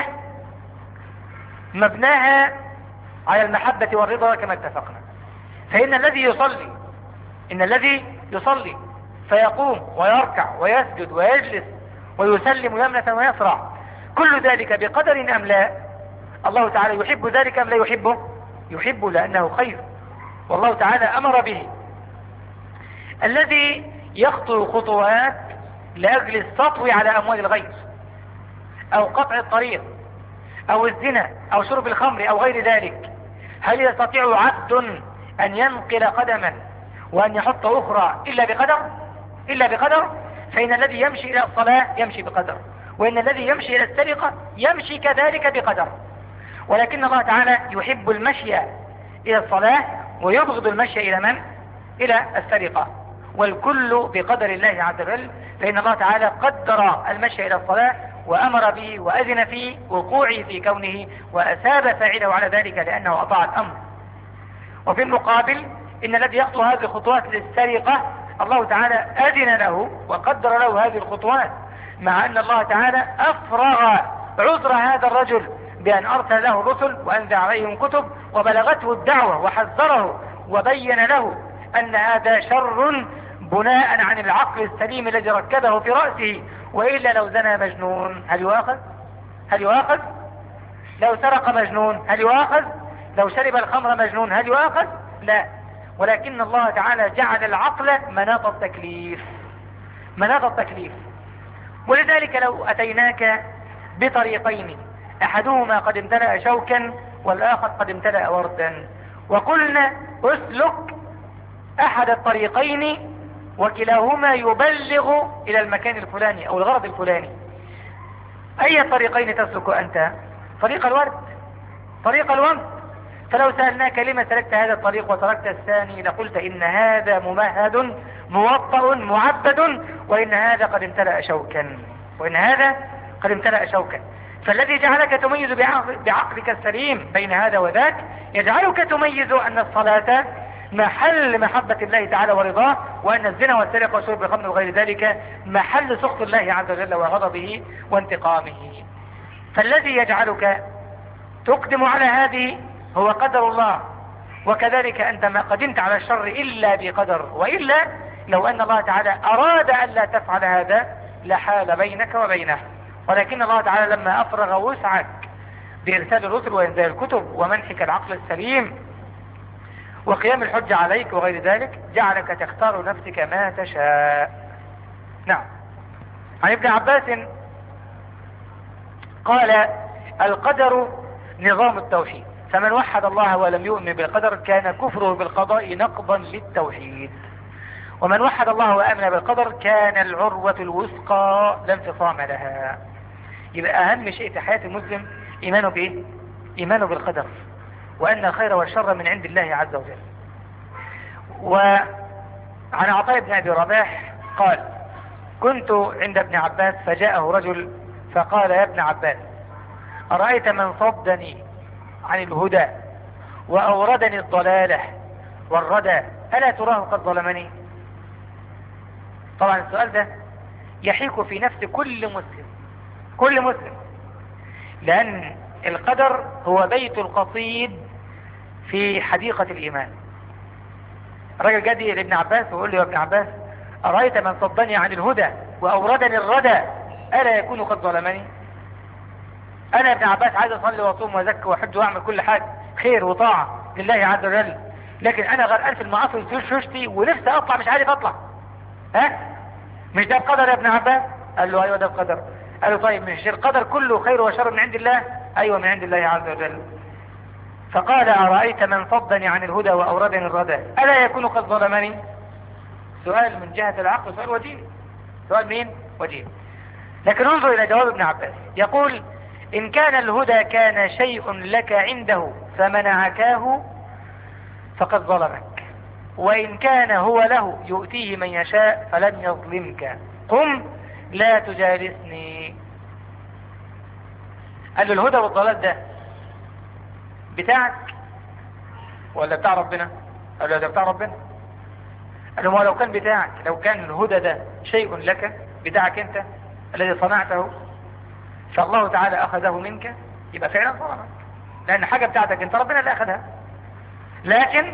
مبناها على المحبة والرضا كما اتفقنا. فإن الذي يصلي إن الذي يصلي فيقوم ويركع ويسجد ويجلس ويسلم يمنة ويسرع، كل ذلك بقدر أم لا؟ الله تعالى يحب ذلك أم لا يحبه؟ يحبه لأنه خير، والله تعالى أمر به. الذي يخطو خطوات لأجل السطو على أموال الغير، أو قطع الطريق، أو الزنا، أو شرب الخمر، أو غير ذلك، هل يستطيع عبد أن ينقل قدما وأن يحط أخرى إلا بقدر؟ إلا بقدر. فإن الذي يمشي إلى الصلاة يمشي بقدر، وإن الذي يمشي إلى السرقة يمشي كذلك بقدر. ولكن الله تعالى يحب المشي إلى الصلاة ويبغض المشي إلى من؟ إلى السرقة. والكل بقدر الله عز وجل، فإن الله تعالى قدر المشي إلى الصلاة وأمر به وأذن في وقوعه في كونه، وأثاب فاعله على ذلك لأنه أطاع الأمر. وفي المقابل إن الذي يخطو هذه الخطوات للسرقة الله تعالى أذن له وقدر له هذه الخطوات، مع أن الله تعالى أفرغ عذر هذا الرجل بأن أرسل له الرسل وأنزل عليهم كتب وبلغته الدعوة وحذره وبين له أن هذا شر بناء عن العقل السليم الذي ركبه في رأسه، وإلا لو زنى مجنون هل يؤاخذ؟ هل يؤاخذ؟ لو سرق مجنون هل يؤاخذ؟ لو شرب الخمر مجنون هل يؤاخذ؟ لا، ولكن الله تعالى جعل العقل مناط التكليف، مناط التكليف. ولذلك لو أتيناك بطريقين أحدهما قد امتلأ شوكا والآخر قد امتلأ وردا، وقلنا اسلك أحد الطريقين وكلاهما يبلغ إلى المكان الفلاني أو الغرض الفلاني، أي الطريقين تسلك أنت؟ طريق الورد، طريق الورد. فلو سألناك لما سلكت هذا الطريق وتركت الثاني لقلت إن هذا ممهد موطأ معبد، وإن هذا قد امتلأ شوكا، وإن هذا قد امتلأ شوكا. فالذي جعلك تميز بعقلك السليم بين هذا وذاك يجعلك تميز أن الصلاة محل محبة الله تعالى ورضاه، وأن الزنا والسرقة وشرب الخمر وغير ذلك محل سخط الله عز وجل وغضبه وانتقامه. فالذي يجعلك تقدم على هذه هو قدر الله، وكذلك أنت ما قدمت على الشر إلا بقدر، وإلا لو أن الله تعالى أراد أن لا تفعل هذا لحال بينك وبينه. ولكن الله تعالى لما أفرغ وسعك بإرسال الرسل وإنزال الكتب ومنحك العقل السليم وقيام الحجة عليك وغير ذلك جعلك تختار نفسك ما تشاء. نعم. عن ابن عباس قال: القدر نظام التوحيد، فمن وحد الله ولم يؤمن بالقدر كان كفره بالقضاء نقضا للتوحيد، ومن وحد الله وآمن بالقدر كان العروة الوثقى لا انفصام لها. يبقى أهم شيء في حياة المسلم إيمانه بإيه؟ إيمانه بالقدر، وأن الخير والشر من عند الله عز وجل. وعن عطاء بن أبي رباح قال: كنت عند ابن عباس فجاءه رجل فقال: يا ابن عباس، أرأيت من صدني عن الهدى وأوردني الضلالة والردى ألا تراه قد ظلمني؟ طبعا السؤال ده يحيك في نفس كل مسلم، كل مسلم، لأن القدر هو بيت القصيد في حديقة الإيمان. الرجل جدي لابن عباس ويقول له: يا ابن عباس، أرأيت من صدني عن الهدى وأوردني الردى ألا يكون قد ظلمني؟ أنا ابن عباس عايز أصلي وأصوم وأزكي وأحج وأعمل كل حاجة خير وطاعة لله عز وجل، لكن أنا غرقان في المعاصي وشوشتي ونفسي أطلع مش عارف أطلع. ها؟ مش ده بقدر يا ابن عباس؟ قال له: أيوة ده بقدر. قال له: طيب مش القدر كله خير وشر من عند الله؟ أيوة من عند الله عز وجل. فقال: أرأيت من صدني عن الهدى وأوردني الردى ألا يكون قد ظلمني؟ سؤال من جهة العقل سؤال وجيه، سؤال مين؟ وجيه. لكن انظر إلى جواب ابن عباس، يقول: إن كان الهدى كان شيء لك عنده فمنعكاه فقد ظلمك، وإن كان هو له يؤتيه من يشاء فلن يظلمك، قم لا تجالسني. قال له: الهدى والضلال ده بتاعك ولا بتاع ربنا؟ قال له: ده بتاع ربنا. قال له: ما لو كان بتاعك، لو كان الهدى ده شيء لك بتاعك انت الذي صنعته فالله تعالى أخذه منك، يبقى فعلا ظلمك، لأن حاجة بتاعتك انت ربنا اللي أخذها. لكن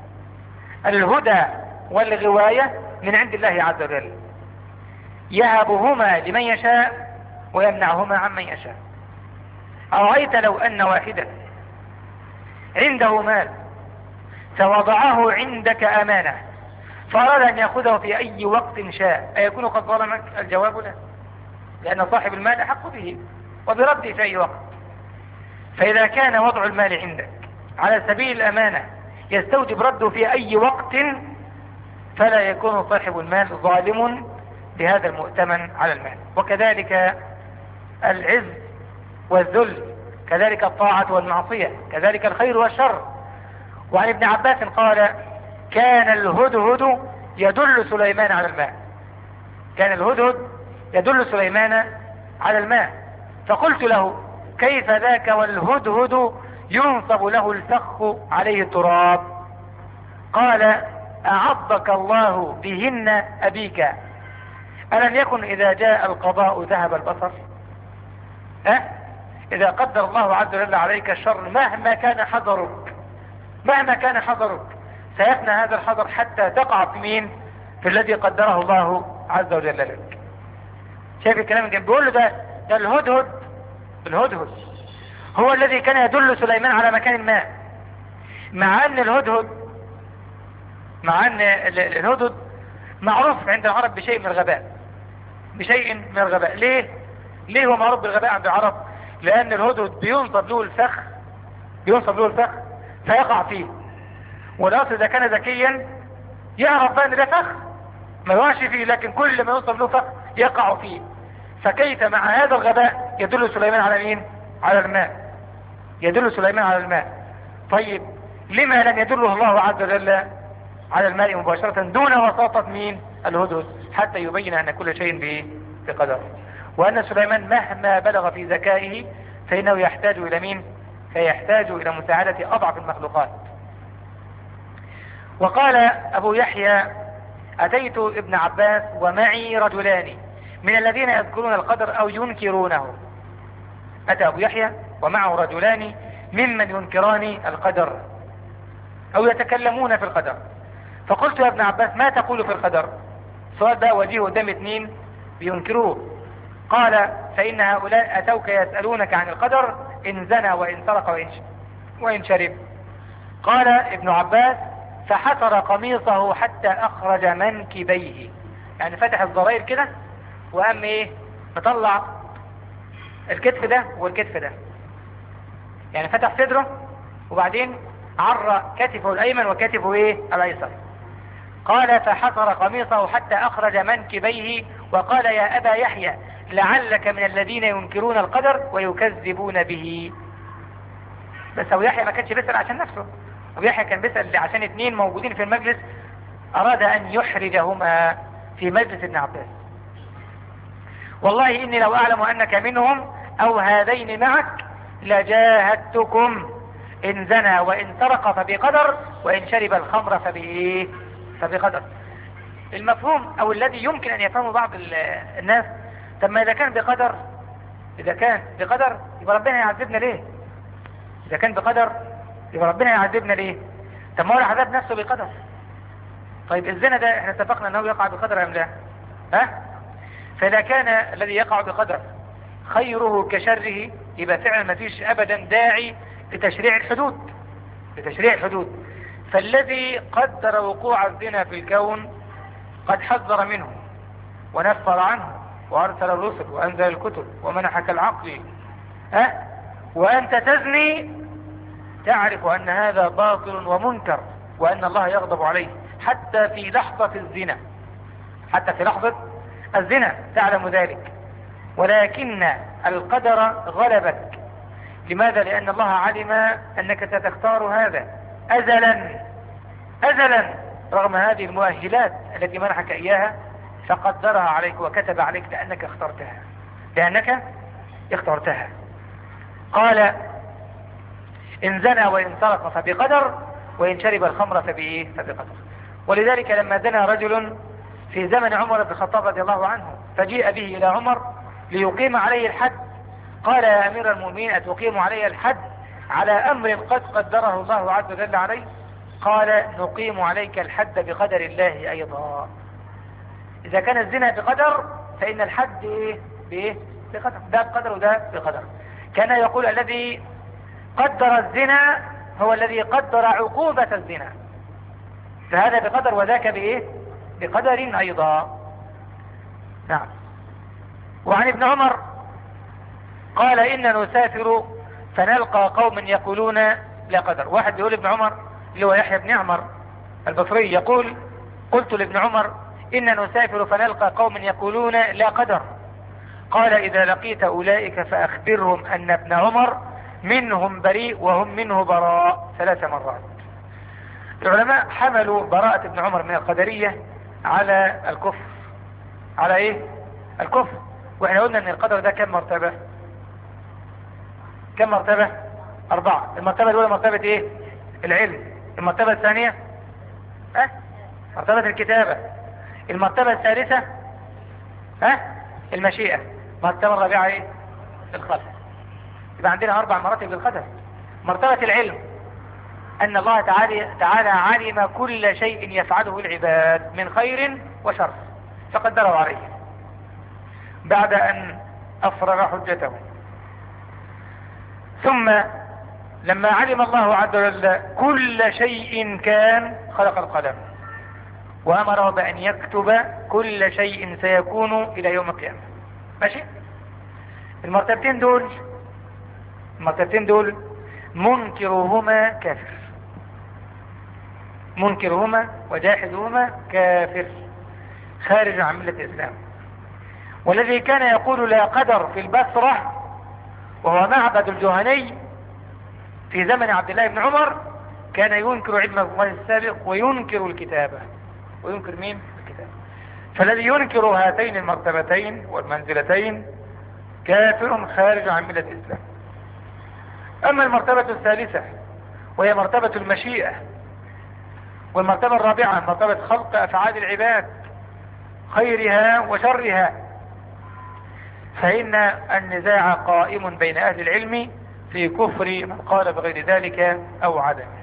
الهدى والغواية من عند الله عز وجل، يهبهما لمن يشاء ويمنعهما عمن يشاء. أرأيت لو أن واحدا عنده مال فوضعه عندك أمانة فأراد أن يأخذه في أي وقت شاء أيكون قد ظلمك؟ الجواب لا، لأن صاحب المال أحق به وبرده في أي وقت. فإذا كان وضع المال عندك على سبيل الأمانة يستوجب رده في أي وقت فلا يكون صاحب المال ظالم بهذا المؤتمن على المال. وكذلك العز والذل، كذلك الطاعة والمعصية، كذلك الخير والشر. وعن ابن عباس قال: كان الهدهد يدل سليمان على الماء، كان الهدهد يدل سليمان على الماء. فقلت له كيف ذاك والهدهد ينصب له الفخ عليه التراب؟ قال أعضك الله بهن أبيك، ألم يكن إذا جاء القضاء ذهب البصر؟ أه؟ إذا قدر الله عز وجل عليك الشر مهما كان حذرك مهما كان حذرك سيفنى هذا الحذر حتى تقع في مين؟ في الذي قدره الله عز وجل لك. شايف الكلام اللي بيقول له ده ده الهدهد الهدهد هو الذي كان يدل سليمان على مكان الماء، مع ان الهدهد مع ان الهدهد معروف عند العرب بشيء من الغباء بشيء من الغباء ليه ليه هو معروف بالغباء عند العرب؟ لان الهدهد بينصب له الفخ بينصب له الفخ فيقع فيه، والاصل اذا كان ذكيا يعرف بقى ان ده فخ ما يقعش فيه، لكن كل ما ينصب له فخ يقع فيه. فكيف مع هذا الغباء يدل سليمان على مين؟ على الماء، يدل سليمان على الماء. طيب لما لم يدله الله عز وجل على الماء مباشرة دون وساطة مين؟ الهدهد، حتى يبين ان كل شيء بقدر، وان سليمان مهما بلغ في ذكائه فانه يحتاج الى مين؟ فيحتاج الى مساعدة اضعف المخلوقات. وقال ابو يحيى اتيت ابن عباس ومعي رجلان من الذين يذكرون القدر او ينكرونه. اتى ابو يحيى ومعه رجلان ممن ينكران القدر او يتكلمون في القدر. فقلت يا ابن عباس ما تقول في القدر؟ سؤال بقى وجيه قدام اثنين بينكروه. قال فان هؤلاء اتوك يسألونك عن القدر ان زنى وان سرق وان وان شرب. قال ابن عباس فحفر قميصه حتى اخرج منكبيه، يعني فتح الزراير كده وقام ايه مطلع الكتف ده والكتف ده، يعني فتح صدره وبعدين عرى كتفه الايمن وكتفه ايه الايسر. قال فحفر قميصه حتى اخرج منكبيه وقال يا ابا يحيى لعلك من الذين ينكرون القدر ويكذبون به. بس ابو يحيى ما كانش بيسأل عشان نفسه، ابو يحيى كان بيسأل عشان اثنين موجودين في المجلس اراد ان يحرجهما في مجلس ابن عباس. والله اني لو اعلم انك منهم او هذين معك لجاهدتكم ان زنى وان سرق فبقدر وان شرب الخمر فبايه فبقدر. المفهوم او الذي يمكن ان يفهمه بعض الناس، طب ما اذا كان بقدر اذا كان بقدر يبقى ربنا يعذبنا ليه؟ اذا كان بقدر يبقى ربنا يعذبنا ليه؟ طب ما هو العذاب نفسه بقدر. طيب الزنا ده احنا اتفقنا انه يقع بقدر ام لا؟ ها؟ فاذا كان الذي يقع بقدر خيره كشره يبقى فعلا ما فيش ابدا داعي لتشريع الحدود لتشريع الحدود. فالذي قدر وقوع الزنا في الكون قد حذر منه ونفر عنه وارسل الرسل وانزل الكتب ومنحك العقل، ها؟ وانت تزني تعرف ان هذا باطل ومنكر وان الله يغضب عليه حتى في لحظة الزنا حتى في لحظة الزنا تعلم ذلك، ولكن القدر غلبك. لماذا؟ لأن الله علم أنك ستختار هذا أزلا أزلا رغم هذه المؤهلات التي منحك إياها، فقدرها عليك وكتب عليك لأنك اخترتها لأنك اخترتها. قال إن زنى وإن سرق فبقدر وإن شرب الخمر فبإيه فبقدر. ولذلك لما زنى رجل في زمن عمر بن الخطاب رضي الله عنه فجيء به إلى عمر ليقيم عليه الحد، قال يا أمير المؤمنين أتقيم علي الحد على أمر قد قدره الله عز وجل عليه؟ قال نقيم عليك الحد بقدر الله أيضا. إذا كان الزنا بقدر فإن الحد إيه؟ بإيه؟ بقدر، ده بقدر وده بقدر. كان يقول الذي قدر الزنا هو الذي قدر عقوبة الزنا، فهذا بقدر وذاك بإيه؟ بقدر أيضا. نعم. وعن ابن عمر قال إننا نسافر فنلقى قوم يقولون لا قدر. واحد يقول ابن عمر اللي هو يحيى بن عمر البصري يقول قلت لابن عمر إننا نسافر فنلقى قوم يقولون لا قدر. قال إذا لقيت أولئك فأخبرهم أن ابن عمر منهم بريء وهم منه براء ثلاث مرات. العلماء حملوا براءة ابن عمر من القدرية على الكفر. على ايه؟ الكفر. واحنا قلنا ان القدر ده كم مرتبة؟ كم مرتبة؟ اربعة. المرتبة الاولى مرتبة ايه؟ العلم. المرتبة الثانية اه مرتبة الكتابة. المرتبة الثالثة اه المشيئة. المرتبة الرابعة ايه؟ الخلق. يبقى عندنا اربع مراتب للقدر. مرتبة العلم ان الله تعالى, تعالى علم كل شيء يفعله العباد من خير وشر فقدره عليه بعد ان افرغ حجته. ثم لما علم الله عز وجل كل شيء كان خلق القلم وامره بان يكتب كل شيء سيكون الى يوم القيامة. ماشي. المرتبتين دول المرتبتين دول منكرهما كافر. منكرهما وجاحدهما كافر خارج عن ملة الإسلام. والذي كان يقول لا قدر في البصرة وهو معبد الجهني في زمن عبد الله بن عمر كان ينكر علم الله السابق وينكر الكتابة. وينكر مين؟ الكتابة. فالذي ينكر هاتين المرتبتين والمنزلتين كافر خارج عن ملة الإسلام. أما المرتبة الثالثة وهي مرتبة المشيئة، والمرتبة الرابعة مرتبة خلق أفعال العباد خيرها وشرها، فإن النزاع قائم بين أهل العلم في كفر من قال بغير ذلك أو عدمه.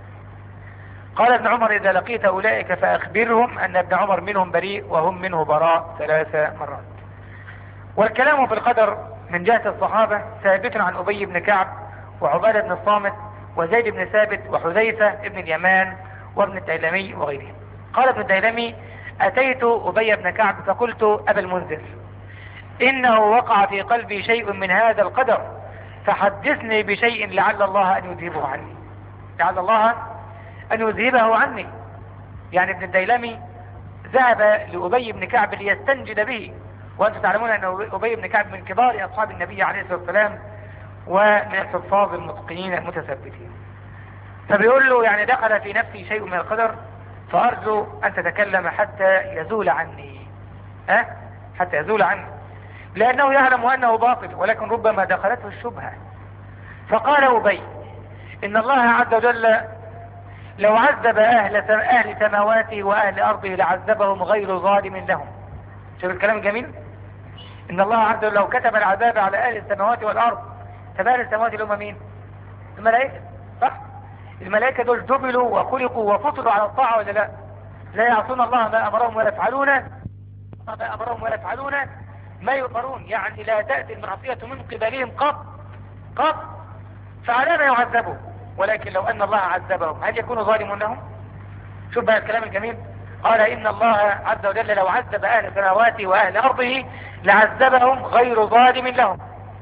قال ابن عمر إذا لقيت أولئك فأخبرهم أن ابن عمر منهم بريء وهم منه براء ثلاث مرات. والكلام في القدر من جهة الصحابة ثابت عن أبي بن كعب وعبادة بن الصامت وزيد بن ثابت وحذيفة بن اليمان وابن الديلمي وغيرهم. قال ابن الديلمي أتيت أبي بن كعب فقلت أبا المنذر إنه وقع في قلبي شيء من هذا القدر فحدثني بشيء لعل الله أن يذهبه عني. لعل الله أن يذهبه عني. يعني ابن الديلمي ذهب لأبي بن كعب ليستنجد به، وأنتم تعلمون أن أبي بن كعب من كبار أصحاب النبي عليه الصلاة والسلام ومن الحفاظ المتقنين المتثبتين. فبيقول له يعني دخل في نفسي شيء من القدر فأرجو أن تتكلم حتى يزول عني. أه؟ حتى يزول عني، لأنه يعلم أنه باطل ولكن ربما دخلته الشبهة. فقال أبي إن الله عز وجل لو عذب أهل أهل سماواته وأهل أرضه لعذبهم غير ظالم لهم. شوف الكلام الجميل. إن الله عز وجل لو كتب العذاب على أهل السماوات والأرض، طب أهل السماوات اللي هم مين؟ الملائكة، صح؟ الملائكة دول جبلوا وخلقوا وفطروا على الطاعة ولا لا؟ لا يعصون الله ما أمرهم ولا يفعلون ما أمرهم ولا يفعلون ما يؤمرون. يعني لا تأتي المعصية من قبلهم قط قط، فعلى ما يعذبوا. ولكن لو أن الله عذبهم هل يكون ظالم لهم؟ شوف بقى الكلام الجميل. قال إن الله عز وجل لو عذب أهل سماواته وأهل أرضه لعذبهم غير ظالم لهم،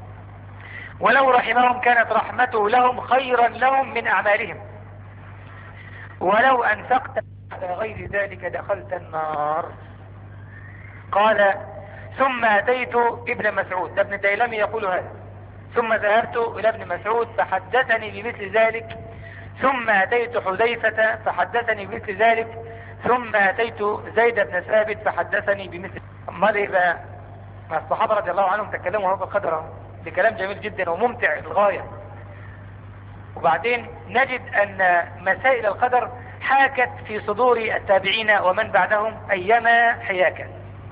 ولو رحمهم كانت رحمته لهم خيرا لهم من أعمالهم، ولو أنفقت على غير ذلك دخلت النار. قال ثم أتيت ابن مسعود، ابن الديلمي يقول هذا، ثم ذهبت إلى ابن مسعود فحدثني بمثل ذلك، ثم أتيت حذيفة فحدثني بمثل ذلك، ثم أتيت زيد بن ثابت فحدثني بمثل. أمال إيه بقى؟ الصحابة رضي الله عنهم تكلموا هذا القدر بكلام جميل جدا وممتع للغاية. وبعدين نجد أن مسائل القدر حاكت في صدور التابعين ومن بعدهم أيما حياكا.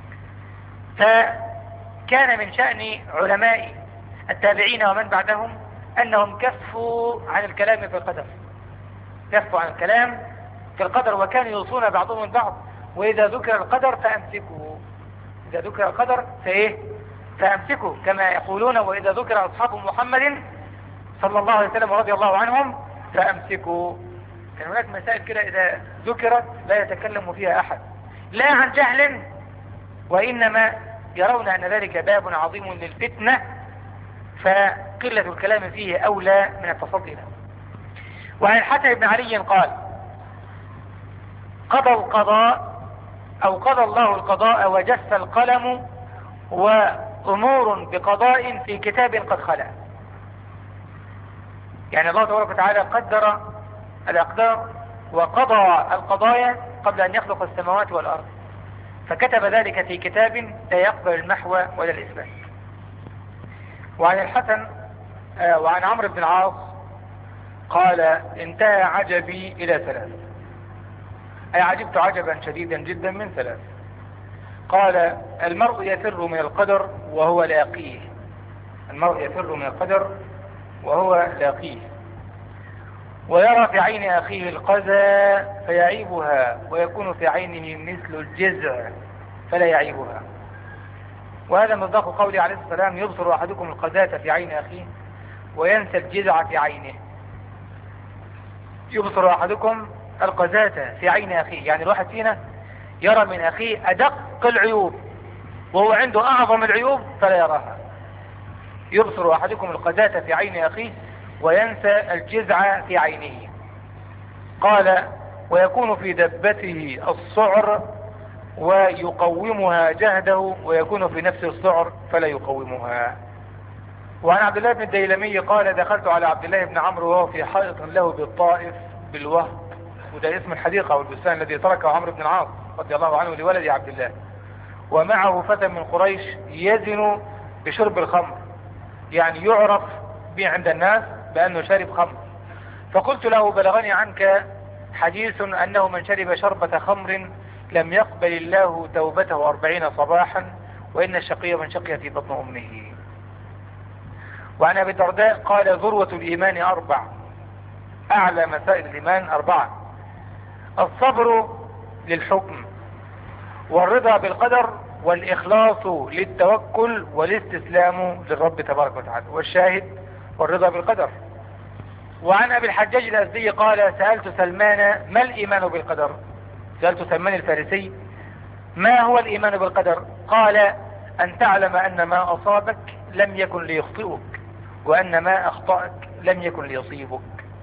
فكان من شأن علماء التابعين ومن بعدهم أنهم كفوا عن الكلام في القدر، كفوا عن الكلام في القدر، وكانوا يوصون بعضهم البعض وإذا ذكر القدر فأمسكوا. إذا ذكر القدر فإيه؟ فأمسكوا، كما يقولون وإذا ذكر أصحاب محمد صلى الله عليه وسلم رضي الله عنهم فأمسكوا. كان هناك مسائل كده إذا ذكرت لا يتكلم فيها أحد، لا عن جهل، وإنما يرون أن ذلك باب عظيم للفتنة، فقلة الكلام فيه أولى من التصدي له. وعن الحسن بن علي قال قضى القضاء أو قضى الله القضاء وجف القلم وأمور بقضاء في كتاب قد خلا. يعني الله تبارك وتعالى قدر الأقدار وقضى القضايا قبل أن يخلق السماوات والأرض. فكتب ذلك في كتاب لا يقبل المحو ولا الإثبات. وعن الحسن آه وعن عمرو بن العاص قال انتهى عجبي إلى ثلاث، أي عجبت عجبا شديدا جدا من ثلاث. قال المرء يفر من القدر وهو لاقيه، المرء يفر من القدر وهو لاقيه، ويرى في عين أخيه القذى فيعيبها، ويكون في عينه مثل الجزع فلا يعيبها. وهذا مصداق قوله عليه السلام يبصر أحدكم القذاة في عين أخيه وينسى الجزع في عينه. يبصر أحدكم القذاة في عين أخيه، يعني الواحد فينا يرى من أخيه أدق العيوب وهو عنده أعظم العيوب فلا يراها. يبصر أحدكم القذاة في عين أخيه وينسى الجزع في عينه. قال ويكون في دبته الصعر ويقومها جهده، ويكون في نفس الصعر فلا يقومها. وعن عبد الله بن الديلمي قال دخلت على عبد الله بن عمرو وهو في حائط له بالطائف بالوهب، وده اسم الحديقة والبستان الذي تركه عمرو بن العاص رضي الله عنه لولد عبد الله، ومعه فتى من قريش يزن بشرب الخمر، يعني يعرف به عند الناس بأنه شرب خمر. فقلت له بلغني عنك حديث أنه من شرب شربة خمر لم يقبل الله توبته أربعين صباحا، وإن الشقي من شقي في بطن أمه. وعن أبي الدرداء قال ذروة الإيمان أربع، أعلى مسائل الإيمان أربعة: الصبر للحكم، والرضا بالقدر، والإخلاص للتوكل، والاستسلام للرب تبارك وتعالى. والشاهد والرضا بالقدر. وعن أبي الحجاج الأزدي قال سألت سلمان ما الإيمان بالقدر؟ سألت سلمان الفارسي ما هو الإيمان بالقدر؟ قال أن تعلم أن ما أصابك لم يكن ليخطئك، وأن ما أخطأك لم يكن ليصيبك.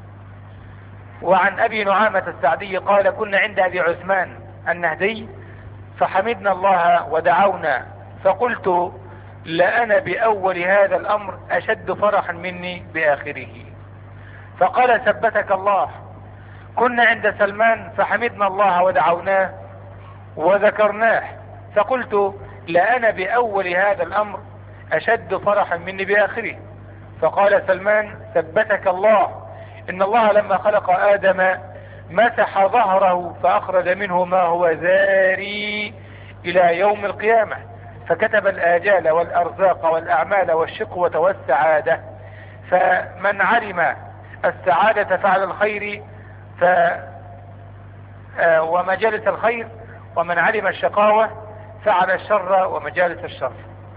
وعن أبي نعامة السعدي قال كنا عند أبي عثمان النهدي فحمدنا الله ودعونا، فقلت لأنا بأول هذا الأمر أشد فرحا مني بآخره. فقال ثبتك الله، كنا عند سلمان فحمدنا الله ودعوناه وذكرناه، فقلت لأنا بأول هذا الأمر أشد فرحا مني بآخره. فقال سلمان ثبتك الله، إن الله لما خلق آدم مسح ظهره فأخرج منه ما هو زاري إلى يوم القيامة، فكتب الآجال والأرزاق والأعمال والشقوة والسعادة، فمن علم السعادة فعل الخير ف ومجالس الخير، ومن علم الشقاوة فعل الشر ومجالس الشر.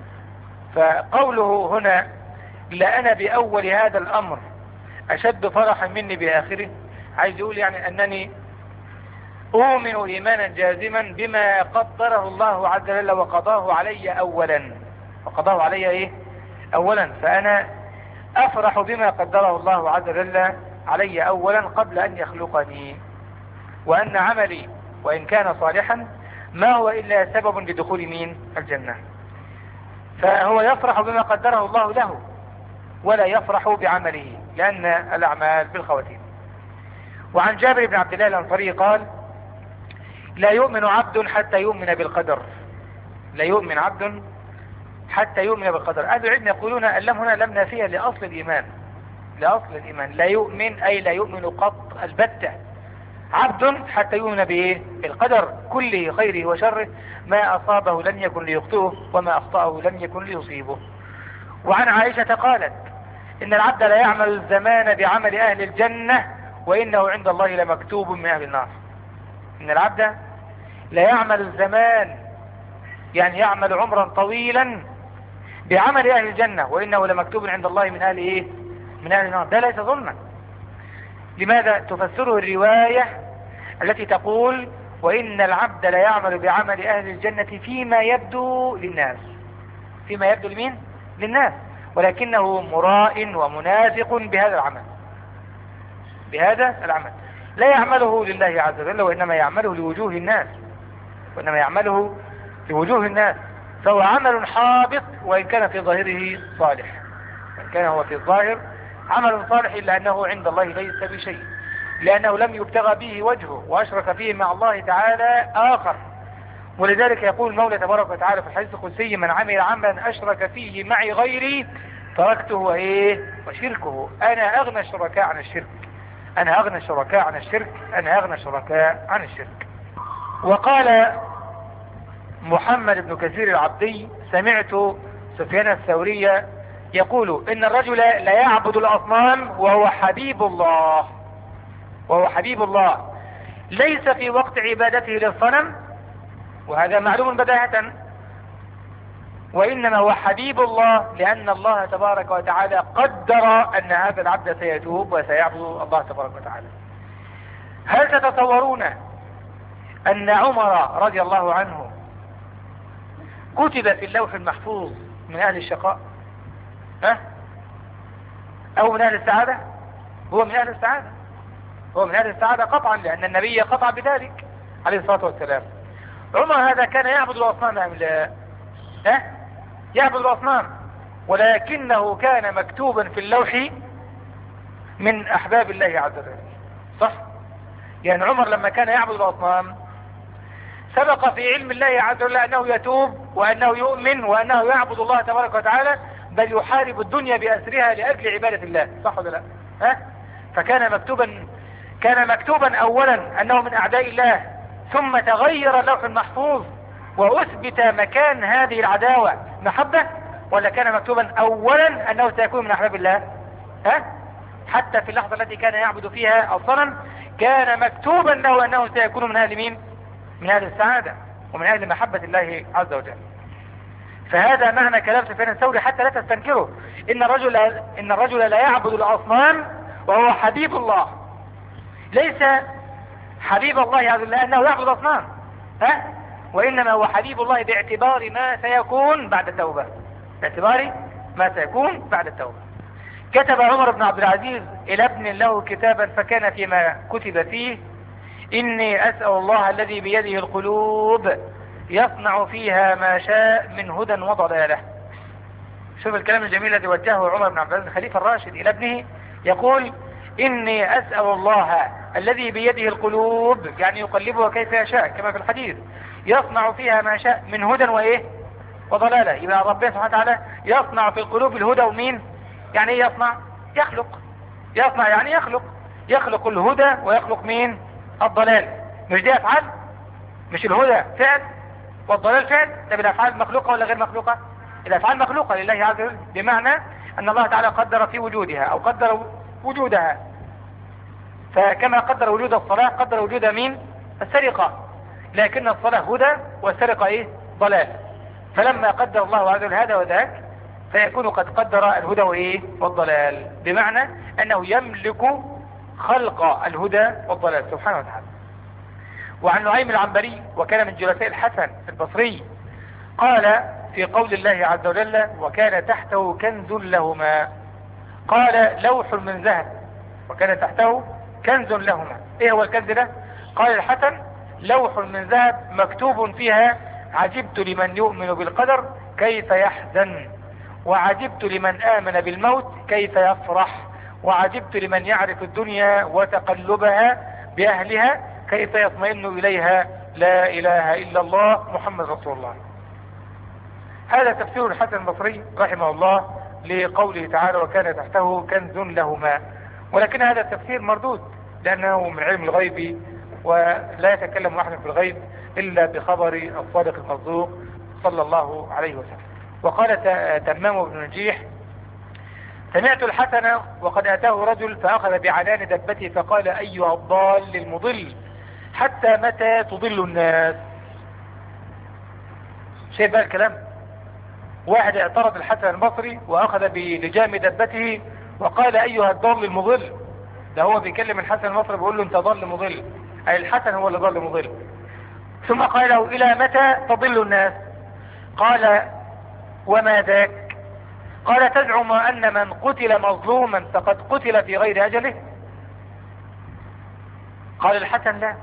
فقوله هنا لأنا بأول هذا الأمر أشد فرحا مني بآخره، عايز يقول يعني أنني أؤمن إيمانا جازما بما قدره الله عز وجل وقضاه علي أولا، وقضاه علي إيه أولا، فأنا أفرح بما قدره الله عز وجل علي أولا قبل أن يخلقني، وأن عملي وإن كان صالحا ما هو إلا سبب لدخول مين الجنة. فهو يفرح بما قدره الله له ولا يفرح بعمله، لأن الأعمال بالخواتيم. وعن جابر بن عبد الله الأنصاري قال لا يؤمن عبد حتى يؤمن بالقدر، لا يؤمن عبد حتى يؤمن بالقدر. أهل العلم يقولون اللام هنا لم نافية لأصل الإيمان، لأصل الإيمان لا يؤمن أي لا يؤمن قط البتة، عبد حتى يؤمن بإيه بالقدر كله خيره وشره، ما أصابه لم يكن ليخطئه وما أخطأه لم يكن ليصيبه. وعن عائشة قالت إن العبد لا يعمل الزمان بعمل أهل الجنة وإنه عند الله لمكتوب من أهل النار. إن العبد لا يعمل الزمان يعني يعمل عمرا طويلا بعمل أهل الجنة وإنه لمكتوب عند الله من أهل إيه من أهل النار. ده ليس ظلما. لماذا؟ تفسره الرواية التي تقول وإن العبد لا يعمل بعمل أهل الجنة فيما يبدو للناس، فيما يبدو لمين؟ للناس، ولكنه مراء ومنافق بهذا العمل، بهذا العمل لا يعمله لله عز وجل وإنما يعمله لوجوه الناس، وإنما يعمله لوجوه الناس، فهو عمل حابط وإن كان في ظاهره صالح، وإن كان هو في الظاهر عمل صالح إلا أنه عند الله ليس بشيء، لأنه لم يبتغى به وجهه وأشرك فيه مع الله تعالى آخر، ولذلك يقول المولى تبارك وتعالى في الحديث القدسي: من عمل عملا أشرك فيه معي غيري تركته وإيه وشركه. أنا أغنى الشركاء عن الشرك، أنا أغنى الشركاء عن الشرك، أنا أغنى الشركاء عن الشرك. وقال محمد بن كثير العبدي: سمعت سفيان الثوري يقول إن الرجل لا يعبد الأصنام وهو حبيب الله، وهو حبيب الله ليس في وقت عبادته للصنم، وهذا معلوم بداهة، وإنما هو حبيب الله لأن الله تبارك وتعالى قدر أن هذا العبد سيتوب وسيعبد الله تبارك وتعالى. هل تتصورون أن عمر رضي الله عنه كتب في اللوح المحفوظ من أهل الشقاء؟ ها؟ أو من أهل السعادة؟ هو من أهل السعادة، هو من أهل السعادة قطعا، لأن النبي قطع بذلك عليه الصلاة والسلام. عمر هذا كان يعبد الأصنام أم لا؟ ها؟ يعبد الأصنام، ولكنه كان مكتوبا في اللوح من أحباب الله عز وجل، صح؟ يعني عمر لما كان يعبد الأصنام سبق في علم الله عز وجل أنه يتوب وأنه يؤمن وأنه يعبد الله تبارك وتعالى، بل يحارب الدنيا بأسرها لأجل عبادة الله، صح ولا لا؟ ها؟ فكان مكتوبا كان مكتوبا أولا أنه من أعداء الله، ثم تغير اللوح المحفوظ وأثبت مكان هذه العداوة محبة، ولا كان مكتوبا أولا أنه سيكون من أحباب الله؟ ها؟ حتى في اللحظة التي كان يعبد فيها الصنم كان مكتوبا له أنه سيكون من أهل مين؟ من أهل السعادة ومن أهل محبة الله عز وجل. فهذا معنى كلام سفيان الثوري حتى لا تستنكره، إن الرجل إن الرجل لا يعبد الأصنام وهو حبيب الله، ليس حبيب الله عز وجل أنه يعبد الأصنام، ها؟ وإنما هو حبيب الله باعتبار ما سيكون بعد التوبة، باعتبار ما سيكون بعد التوبة. كتب عمر بن عبد العزيز إلى ابن له كتابا، فكان فيما كتب فيه: إني أسأل الله الذي بيده القلوب يصنع فيها ما شاء من هدى وضلالة. شوف الكلام الجميل الذي وجهه عمر بن عبد العزيز الخليفة الراشد إلى ابنه، يقول: إني أسأل الله الذي بيده القلوب، يعني يقلبها كيف يشاء كما في الحديث، يصنع فيها ما شاء من هدى وإيه وضلالة. يبقى ربنا سبحانه وتعالى يصنع في القلوب الهدى، ومين يعني ايه يصنع؟ يخلق. يصنع يعني يخلق، يخلق الهدى ويخلق مين؟ الضلال. مش دي أفعال؟ مش الهدى فعل والضلال فعل؟ ده بالأفعال مخلوقة ولا غير مخلوقة؟ الأفعال مخلوقة لله عز وجل، بمعنى أن الله تعالى قدر في وجودها أو قدر وجودها، فكما قدر وجود الصلاة قدر وجود مين؟ السرقة، لكن الصلاة هدى والسرقة ايه؟ ضلال. فلما قدر الله عز وجل هذا وذاك فيكون قد قدر الهدى وايه؟ والضلال، بمعنى أنه يملك خلق الهدى والضلال سبحانه وتعالى. وعن نعيم العنبري وكان من جلساء الحسن البصري قال في قول الله عز وجل: وكان تحته كنز لهما، قال: لوح من ذهب وكان تحته كنز لهما. ايه هو الكنز ده؟ قال الحسن: لوح من ذهب مكتوب فيها: عجبت لمن يؤمن بالقدر كيف يحزن، وعجبت لمن آمن بالموت كيف يفرح، وعجبت لمن يعرف الدنيا وتقلبها بأهلها كيف يطمئن إليها، لا إله إلا الله محمد رسول الله. هذا تفسير الحسن البصري رحمه الله لقوله تعالى: وكان تحته كنز لهما. ولكن هذا التفسير مردود، لأنه من علم الغيب، ولا يتكلم أحد في الغيب إلا بخبر الصادق المصدوق صلى الله عليه وسلم. وقال تمام بن نجيح: سمعت الحسن وقد أتاه رجل فأخذ بعنان دبته فقال: أيها الضال المضل، حتى متى تضل الناس؟ شايف بقى الكلام؟ واحد اعترض الحسن البصري وأخذ بلجام دبته وقال: أيها الضال المضل. ده هو بيكلم الحسن البصري بيقول له: أنت ضال مضل، أي الحسن هو اللي ضال مضل. ثم قال له: إلى متى تضل الناس؟ قال: وما ذاك؟ قال: تزعم أن من قتل مظلوما فقد قتل في غير أجله؟ قال الحسن: لا.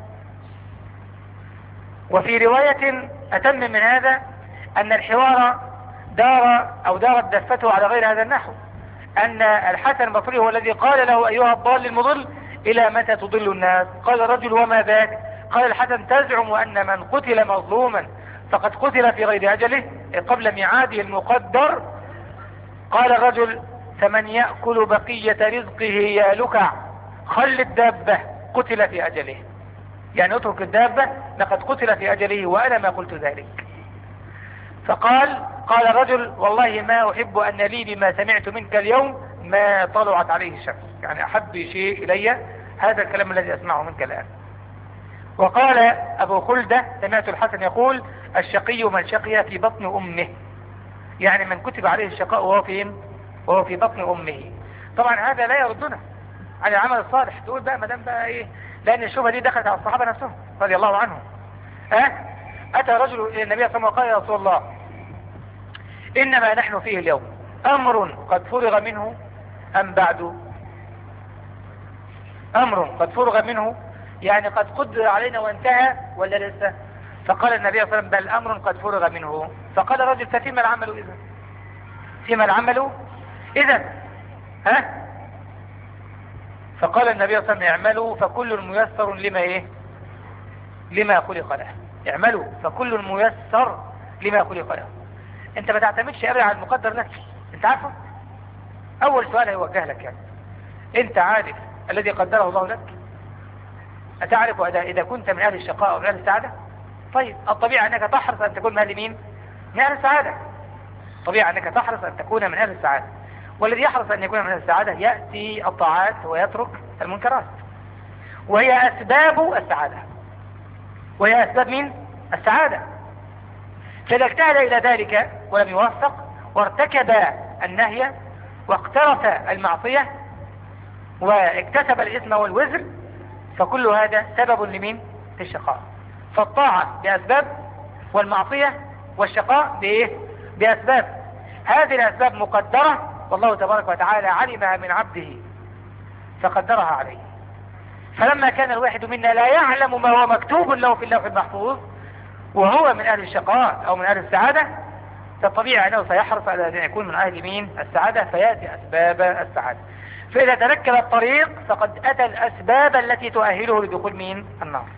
وفي رواية أتم من هذا أن الحوار دار أو دارت دفته على غير هذا النحو، أن الحسن البصري هو الذي قال له: أيها الضال المضل، إلى متى تضل الناس؟ قال الرجل: وما ذاك؟ قال الحسن: تزعم أن من قتل مظلوما فقد قتل في غير أجله قبل ميعاده المقدر. قال الرجل فمن يأكل بقية رزقه يا لكع، خل الدابة قتل في أجله، يعني اترك الدابة لقد قتل في أجله وأنا ما قلت ذلك. فقال قال الرجل والله ما أحب أن لي بما سمعت منك اليوم ما طلعت عليه الشمس، يعني أحب شيء إلي هذا الكلام الذي أسمعه منك الآن. وقال أبو خلدة سمعت الحسن يقول الشقي من شقي في بطن أمه، يعني من كتب عليه الشقاء وهو فين وهو في بطن أمه. طبعا هذا لا يردنا عن العمل الصالح، تقول بقى مدام بقى إيه، لأن الشبهة دي دخلت على الصحابة نفسهم رضي الله عنهم. أه؟ أتى رجل إلى النبي صلى الله عليه وسلم وقال يا رسول الله إنما نحن فيه اليوم أمر قد فرغ منه أم بعد؟ أمر قد فرغ منه يعني قد قدر علينا وانتهى ولا لسه؟ فقال النبي صلى الله عليه وسلم بل أمر قد فرغ منه. فقال الرجل ففيما العمل إذن؟ فيما العمل إذن؟ ها؟ فقال النبي صلى الله عليه وسلم اعملوا فكل ميسر لما إيه؟ لما خلق له. اعملوا فكل ميسر لما خلق له. انت ما تعتمدش ابدا على المقدر لك، انت عارفه؟ اول سؤال هيوجه لك يعني انت عارف الذي قدره الله لك؟ أتعرف إذا كنت من أهل الشقاء أو من أهل السعادة؟ طيب الطبيعة أنك تحرص أن تكون من أهل مين؟ من أهل السعادة. طبيعة أنك تحرص أن تكون من أهل السعادة، والذي يحرص أن يكون من أهل السعادة يأتي الطاعات ويترك المنكرات، وهي أسباب السعادة، وهي أسباب مين؟ السعادة. فإذا اجتهد إلى ذلك ولم يوفق وارتكب النهي واقترف المعصية واكتسب الإثم والوزر فكل هذا سبب لمين؟ في الشقاء. فالطاعة بأسباب والمعصية والشقاء بإيه؟ بأسباب. هذه الأسباب مقدرة والله تبارك وتعالى علمها من عبده فقدرها عليه. فلما كان الواحد منا لا يعلم ما هو مكتوب له في اللوح المحفوظ وهو من أهل الشقاء أو من أهل السعادة، فالطبيعي أنه سيحرص على أن يكون من أهل مين؟ السعادة، فيأتي أسباب السعادة. فإذا تركب الطريق فقد أتى الأسباب التي تؤهله لدخول مين؟ النار.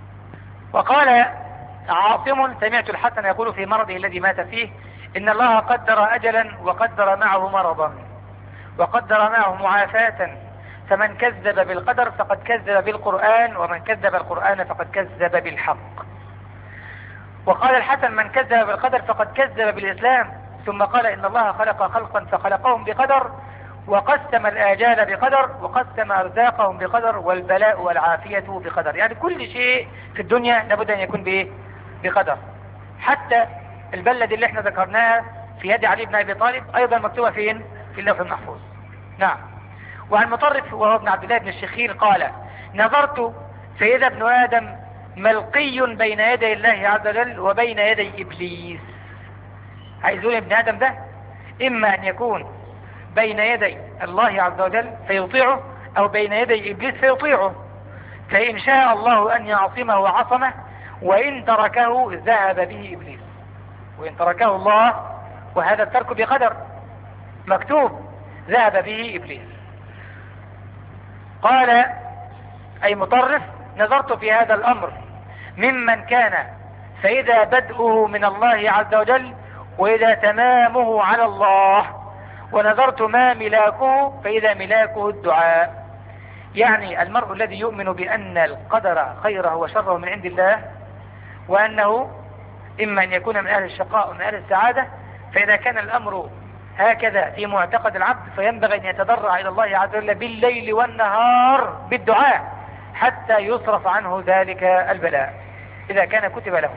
وقال عاصم سمعت الحسن يقول في مرضه الذي مات فيه إن الله قدر أجلا وقدر معه مرضا وقدر معه معافاة، فمن كذب بالقدر فقد كذب بالقرآن ومن كذب القرآن فقد كذب بالحق. وقال الحسن من كذب بالقدر فقد كذب بالإسلام. ثم قال إن الله خلق خلقا فخلقهم بقدر وقسم الآجال بقدر وقسم أرزاقهم بقدر والبلاء والعافية بقدر. يعني كل شيء في الدنيا لابد أن يكون بإيه؟ بقدر. حتى البلد اللي احنا ذكرناها في يد علي بن أبي طالب أيضا مكتوبة فين؟ في اللوح المحفوظ. نعم. وعن مطرف وهو ابن عبد الله بن الشخير قال نظرت فإذا ابن آدم ملقي بين يدي الله عز وجل وبين يدي إبليس. عايزون ابن آدم ده إما أن يكون بين يدي الله عز وجل فيطيعه أو بين يدي إبليس فيطيعه، فإن شاء الله أن يعصمه عصمه وإن تركه ذهب به إبليس، وإن تركه الله وهذا الترك بقدر مكتوب ذهب به إبليس. قال أي مطرف نظرت في هذا الأمر ممن كان فإذا بدءه من الله عز وجل وإذا تمامه على الله، ونظرت ما ملاكه فإذا ملاكه الدعاء. يعني المرء الذي يؤمن بأن القدر خيره وشره من عند الله وأنه إما أن يكون من أهل الشقاء ومن أهل السعادة، فإذا كان الأمر هكذا في معتقد العبد فينبغي أن يتضرع إلى الله عز وجل بالليل والنهار بالدعاء حتى يصرف عنه ذلك البلاء إذا كان كتب له.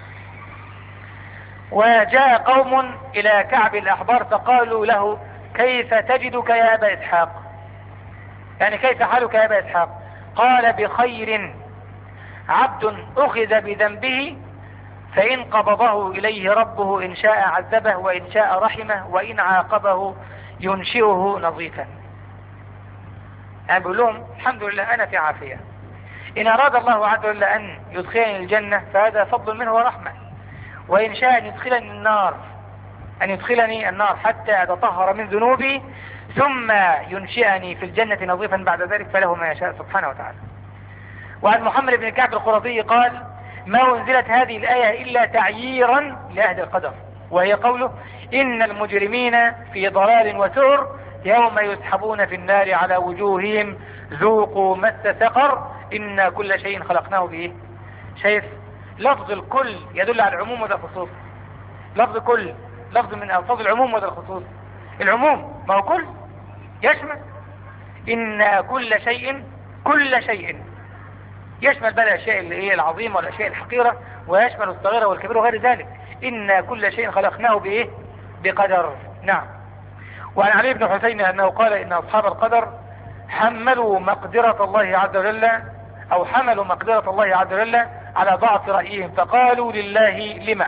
وجاء قوم إلى كعب الأحبار فقالوا له كيف تجدك يا أبا إسحاق؟ يعني كيف حالك يا أبا إسحاق؟ قال بخير، عبد أخذ بذنبه فإن قبضه إليه ربه إن شاء عذبه وإن شاء رحمه وإن عاقبه ينشئه نظيفا. يعني بيقول لهم الحمد لله أنا في عافية، إن أراد الله عز وجل أن يدخلني الجنة فهذا فضل منه ورحمة، وإن شاء أن يدخلني النار أن يدخلني النار حتى أتطهر من ذنوبي ثم ينشئني في الجنة نظيفا بعد ذلك فله ما يشاء سبحانه وتعالى. وعن محمد بن كعب القرظي قال ما أنزلت هذه الآية إلا تعييرا لأهل القدر، وهي قوله إن المجرمين في ضلال وسعر يوم يسحبون في النار على وجوههم ذوقوا مس سقر إنا كل شيء خلقناه بإيه. شايف لفظ الكل يدل على العموم ولا الخصوص؟ لفظ كل لفظ من ألفاظ العموم ولا الخصوص؟ العموم، ما هو كل يشمل إن كل شيء كل شيء يشمل بقى الأشياء اللي هي العظيمة والأشياء الحقيرة، ويشمل الصغيرة والكبيرة وغير ذلك. إن كل شيء خلقناه بإيه؟ بقدر. نعم. وعن علي بن حسين أنه قال إن أصحاب القدر حملوا مقدرة الله عز وجل أو حملوا مقدرة الله عز وجل على ضعف رأيهم فقالوا لله لما.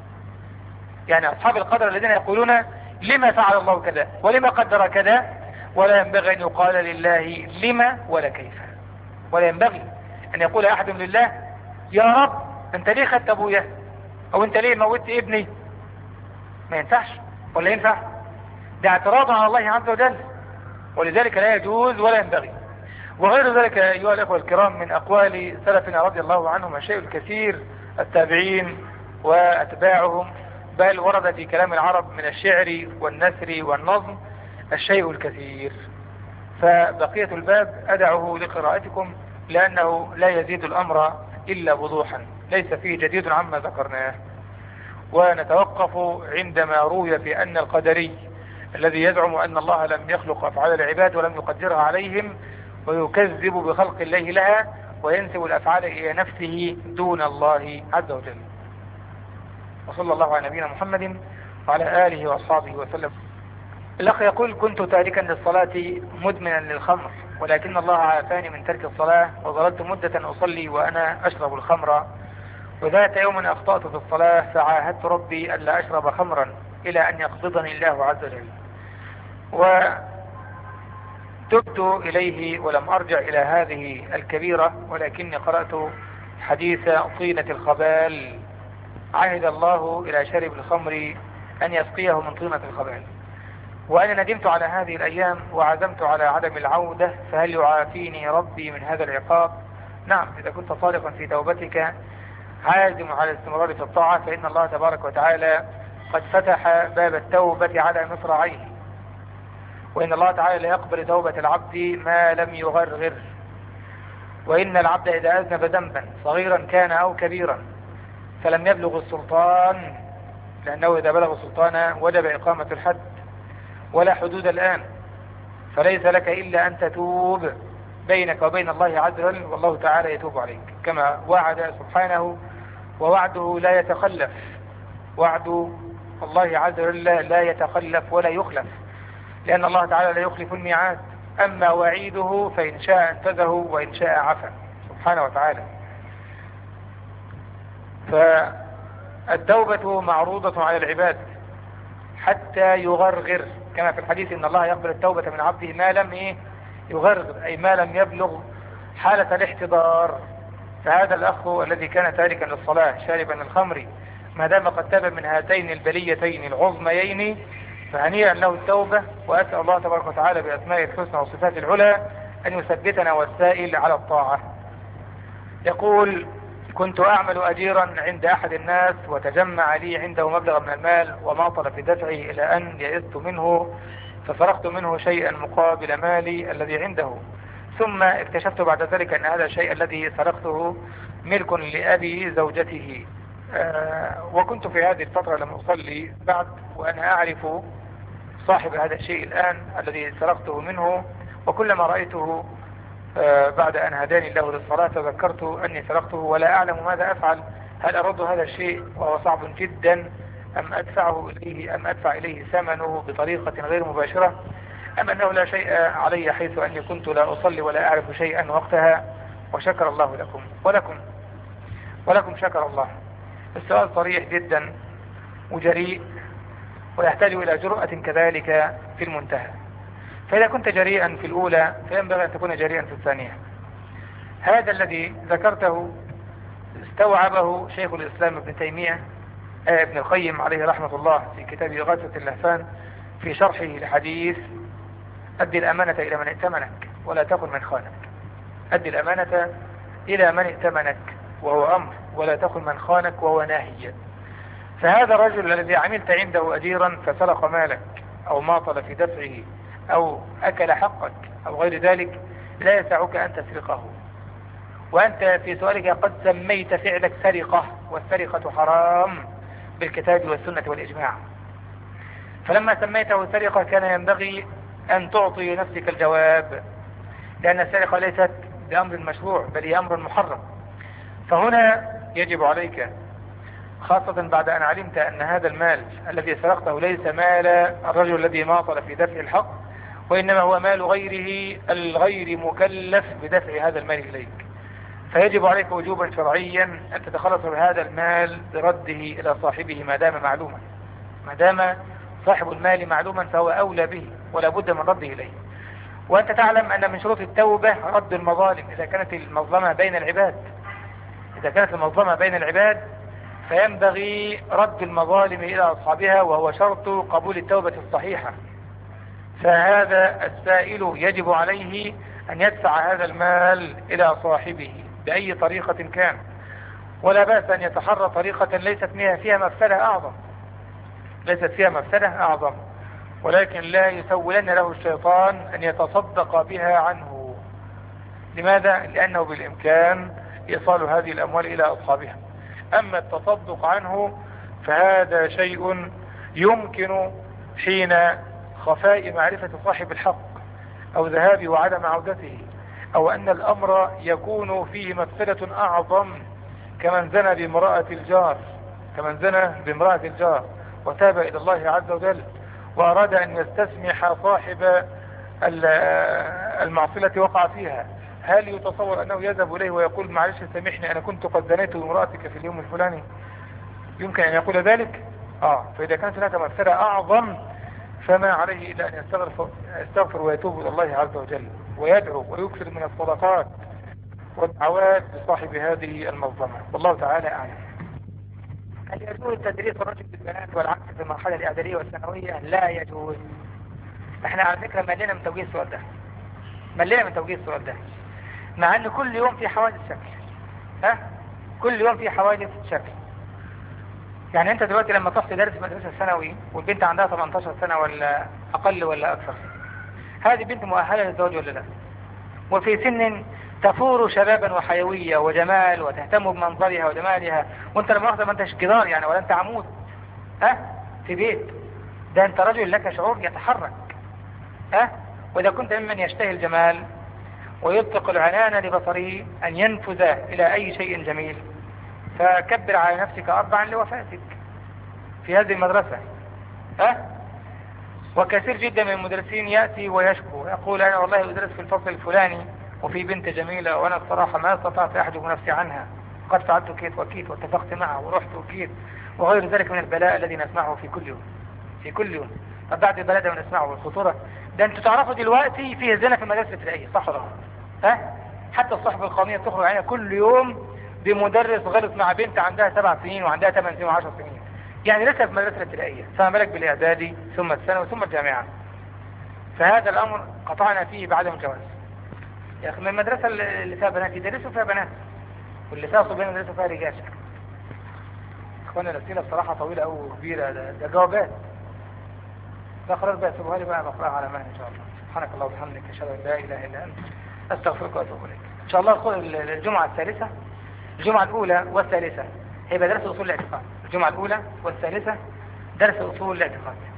يعني أصحاب القدر الذين يقولون لما فعل الله كذا ولما قدر كذا، ولا ينبغي أن يقال لله لما ولا كيف. ولا ينبغي أن يقول أحد لله يا رب أنت ليه خدت أبويا، أو أنت ليه موتت ابني. ما ينفعش ولا ينفع؟ ده اعتراض على الله عز وجل، ولذلك لا يجوز ولا ينبغي. وغير ذلك أيها الأخوة الكرام من أقوال سلفنا رضي الله عنهم الشيء الكثير، التابعين وأتباعهم، بل ورد في كلام العرب من الشعر والنثر والنظم الشيء الكثير. فبقية الباب أدعه لقراءتكم لأنه لا يزيد الأمر إلا وضوحا، ليس فيه جديد عما ذكرناه. ونتوقف عندما روي في أن القدري الذي يزعم أن الله لم يخلق أفعال العباد ولم يقدرها عليهم ويكذب بخلق الله لها وينسب الأفعال إلى نفسه دون الله عز وجل. وصلى الله على نبينا محمد وعلى آله وأصحابه وسلم. الأخ يقول كنت تاركا للصلاة مدمنا للخمر، ولكن الله عافاني من ترك الصلاة وظللت مدة أصلي وأنا أشرب الخمر، وذات يوم أخطأت في الصلاة فعاهدت ربي ألا أشرب خمرا إلى أن يقبضني الله عز وجل، وتبت إليه ولم أرجع إلى هذه الكبيرة، ولكني قرأت حديث طينة الخبال عهد الله إلى شارب الخمر أن يسقيه من طينة الخبال، وأنا ندمت على هذه الأيام وعزمت على عدم العودة، فهل يعافيني ربي من هذا العقاب؟ نعم، إذا كنت صادقا في توبتك عازم على الاستمرار في الطاعة فإن الله تبارك وتعالى قد فتح باب التوبة على مصراعيه، وإن الله تعالى لا يقبل توبة العبد ما لم يغرغر، وإن العبد إذا أذنب ذنبا صغيرا كان أو كبيرا فلم يبلغ السلطان، لأنه إذا بلغ السلطان وجب إقامة الحد ولا حدود الآن، فليس لك إلا أن تتوب بينك وبين الله عز وجل، والله تعالى يتوب عليك كما وعد سبحانه، ووعده لا يتخلف، وعد الله عز وجل لا يتخلف ولا يخلف، لأن الله تعالى لا يخلف الميعاد. أما وعيده فإن شاء انفذه وإن شاء عفا سبحانه وتعالى. فالتوبة معروضة على العباد حتى يغرغر، كما في الحديث إن الله يقبل التوبة من عبده ما لم إيه يغرغر، أي ما لم يبلغ حالة الاحتضار. فهذا الأخ الذي كان تاركا للصلاة شاربا الخمر ما دام قد تاب من هاتين البليتين العظميين فهنيئا له التوبة، وأسأل الله تبارك وتعالى بأسمائه الحسنى وصفات العلى أن يثبتنا والسائل على الطاعة. يقول كنت أعمل أجيرا عند أحد الناس وتجمع لي عنده مبلغ من المال وماطل في دفعه إلى أن يئست منه فسرقت منه شيئا مقابل مالي الذي عنده، ثم اكتشفت بعد ذلك أن هذا الشيء الذي سرقته ملك لأبي زوجته. آه وكنت في هذه الفترة لم أصلي بعد وأنا أعرف صاحب هذا الشيء الآن الذي سرقته منه، وكلما رأيته آه بعد أن هداني الله للصلاة تذكرت أني سرقته ولا أعلم ماذا أفعل، هل أرد هذا الشيء وهو صعب جدا أم أدفعه إليه أم أدفع إليه ثمنه بطريقة غير مباشرة، أم أنه لا شيء علي حيث أني كنت لا أصلي ولا أعرف شيئا وقتها. وشكر الله لكم ولكم ولكم شكر الله. السؤال صريح جدا وجريء ويحتاج إلى جرأة كذلك في المنتهى، فإذا كنت جريئا في الأولى فينبغي أن تكون جريئا في الثانية. هذا الذي ذكرته استوعبه شيخ الإسلام ابن تيمية آه ابن القيم عليه رحمة الله في كتاب إغاثة اللهفان في شرحه لحديث أدي الأمانة إلى من ائتمنك ولا تكن من خانك. أدي الأمانة إلى من ائتمنك، وهو أمر
ولا تخن من خانك، وهو ناهي. فهذا الرجل الذي عملت عنده أجيرا فسرق مالك أو ماطل في دفعه أو أكل حقك أو غير ذلك، لا يسعك أن تسرقه. وأنت في سؤالك قد سميت فعلك سرقة، والسرقة حرام بالكتاب والسنة والإجماع. فلما سميته سرقة كان ينبغي أن تعطي نفسك الجواب، لأن السرقة ليست بأمر مشروع بل هي أمر محرم. فهنا يجب عليك، خاصة بعد أن علمت أن هذا المال الذي سرقته ليس مال الرجل الذي ماطل في دفع الحق، وإنما هو مال غيره الغير مكلف بدفع هذا المال إليك، فيجب عليك وجوبا شرعيا أن تتخلص بهذا المال برده إلى صاحبه ما دام معلوما. ما دام صاحب المال معلوما فهو أولى به ولا بد من رده إليه. وأنت تعلم أن من شروط التوبة رد المظالم إذا كانت المظلمة بين العباد. إذا كانت المظلمة بين العباد فينبغي رد المظالم إلى أصحابها، وهو شرط قبول التوبة الصحيحة. فهذا السائل يجب عليه أن يدفع هذا المال إلى صاحبه بأي طريقة كان، ولا بأس أن يتحرى طريقة ليست فيها مفسدة أعظم ليست فيها مفسدة أعظم ولكن لا يسولن له الشيطان أن يتصدق بها عنه. لماذا؟ لأنه بالإمكان إيصال هذه الأموال إلى أصحابها. أما التصدق عنه فهذا شيء يمكن حين خفاء معرفة صاحب الحق أو ذهاب وعدم عودته، أو أن الأمر يكون فيه مفسدة أعظم كمن زنى بامرأة الجار كمن زنى بامرأة الجار وتاب إلى الله عز وجل وأراد أن يستسمح صاحب المعصية التي وقع فيها. هل يتصور أنه يذهب إليه ويقول معلش سامحني أنا كنت قد زنيت بامرأتك في اليوم الفلاني؟ يمكن أن يقول ذلك؟ آه فإذا كانت هناك مفسدة أعظم فما عليه إلا أن يستغفر, يستغفر ويتوب إلى الله عز وجل ويدعو ويكثر من الصدقات والدعوات لصاحب هذه المظلمة. والله تعالى أعلم. هل يجوز تدريس الرجل بالبنات والعكس في المرحلة الإعدادية والثانوية؟ لا يجوز. احنا على فكرة ملينا من توجيه السؤال ده ملينا من توجيه السؤال ده مع ان كل يوم في حوادث شكل. ها كل يوم في حوادث شكل. يعني انت دلوقتي لما تروح تدرس مدرسة ثانوي والبنت عندها ثمانية عشر سنة ولا اقل ولا اكثر، هذه بنت مؤهلة للزواج ولا لا؟ وفي سن تفور شبابا وحيوية وجمال وتهتم بمنظرها وجمالها، وانت لما واخذ ما انتش جدار يعني ولا انت عمود ها في بيت. ده انت رجل لك شعور يتحرك. ها واذا كنت ممن يشتهي الجمال ويطلق العنان لبصره ان ينفذ الى اي شيء جميل، فكبر على نفسك اربعا لوفاتك في هذه المدرسة. ها وكثير جدا من المدرسين يأتي ويشكو يقول انا والله ادرس في الفصل الفلاني وفي بنت جميلة وانا الصراحة ما استطعت احجب نفسي عنها، قد فعلت كيت وكيت واتفقت معها ورحت وكيت وغير ذلك من البلاء الذي نسمعه في كل يوم في كل يوم. طب بعد البلاء ده نسمعه والخطورة ده انتوا تعرفوا دلوقتي فيه زنا في المدارس الابتدائية صح ولا لا؟ ها حتى الصحبة القومية بتخرج علينا كل يوم بمدرس غلط مع بنت عندها سبع سنين وعندها ثمان سنين وعشر سنين، يعني لسه في المدرسة الابتدائية، فما بالك بالاعدادي ثم الثانوي ثم الجامعة. فهذا الامر قطعنا فيه بعدم الجواز. يا اخي من المدرسة اللي فيها بنات يدرسوا فيها بنات واللي فيها صبيان يدرسوا فيها رجال. اخوانا الاسئلة بصراحة طويلة او كبيرة، ده, ده جوابات. لا خلاص بقى سيبوها لي بقى بقراها على مهل ان شاء الله. سبحانك اللهم وبحمدك اشهد ان لا اله الا انت استغفرك واتوب اليك. ان شاء الله الجمعة الثالثة الجمعة الاولى والثالثة هيبقى درس اصول الاعتقاد. الجمعة الاولى والثالثة درس اصول الاعتقاد.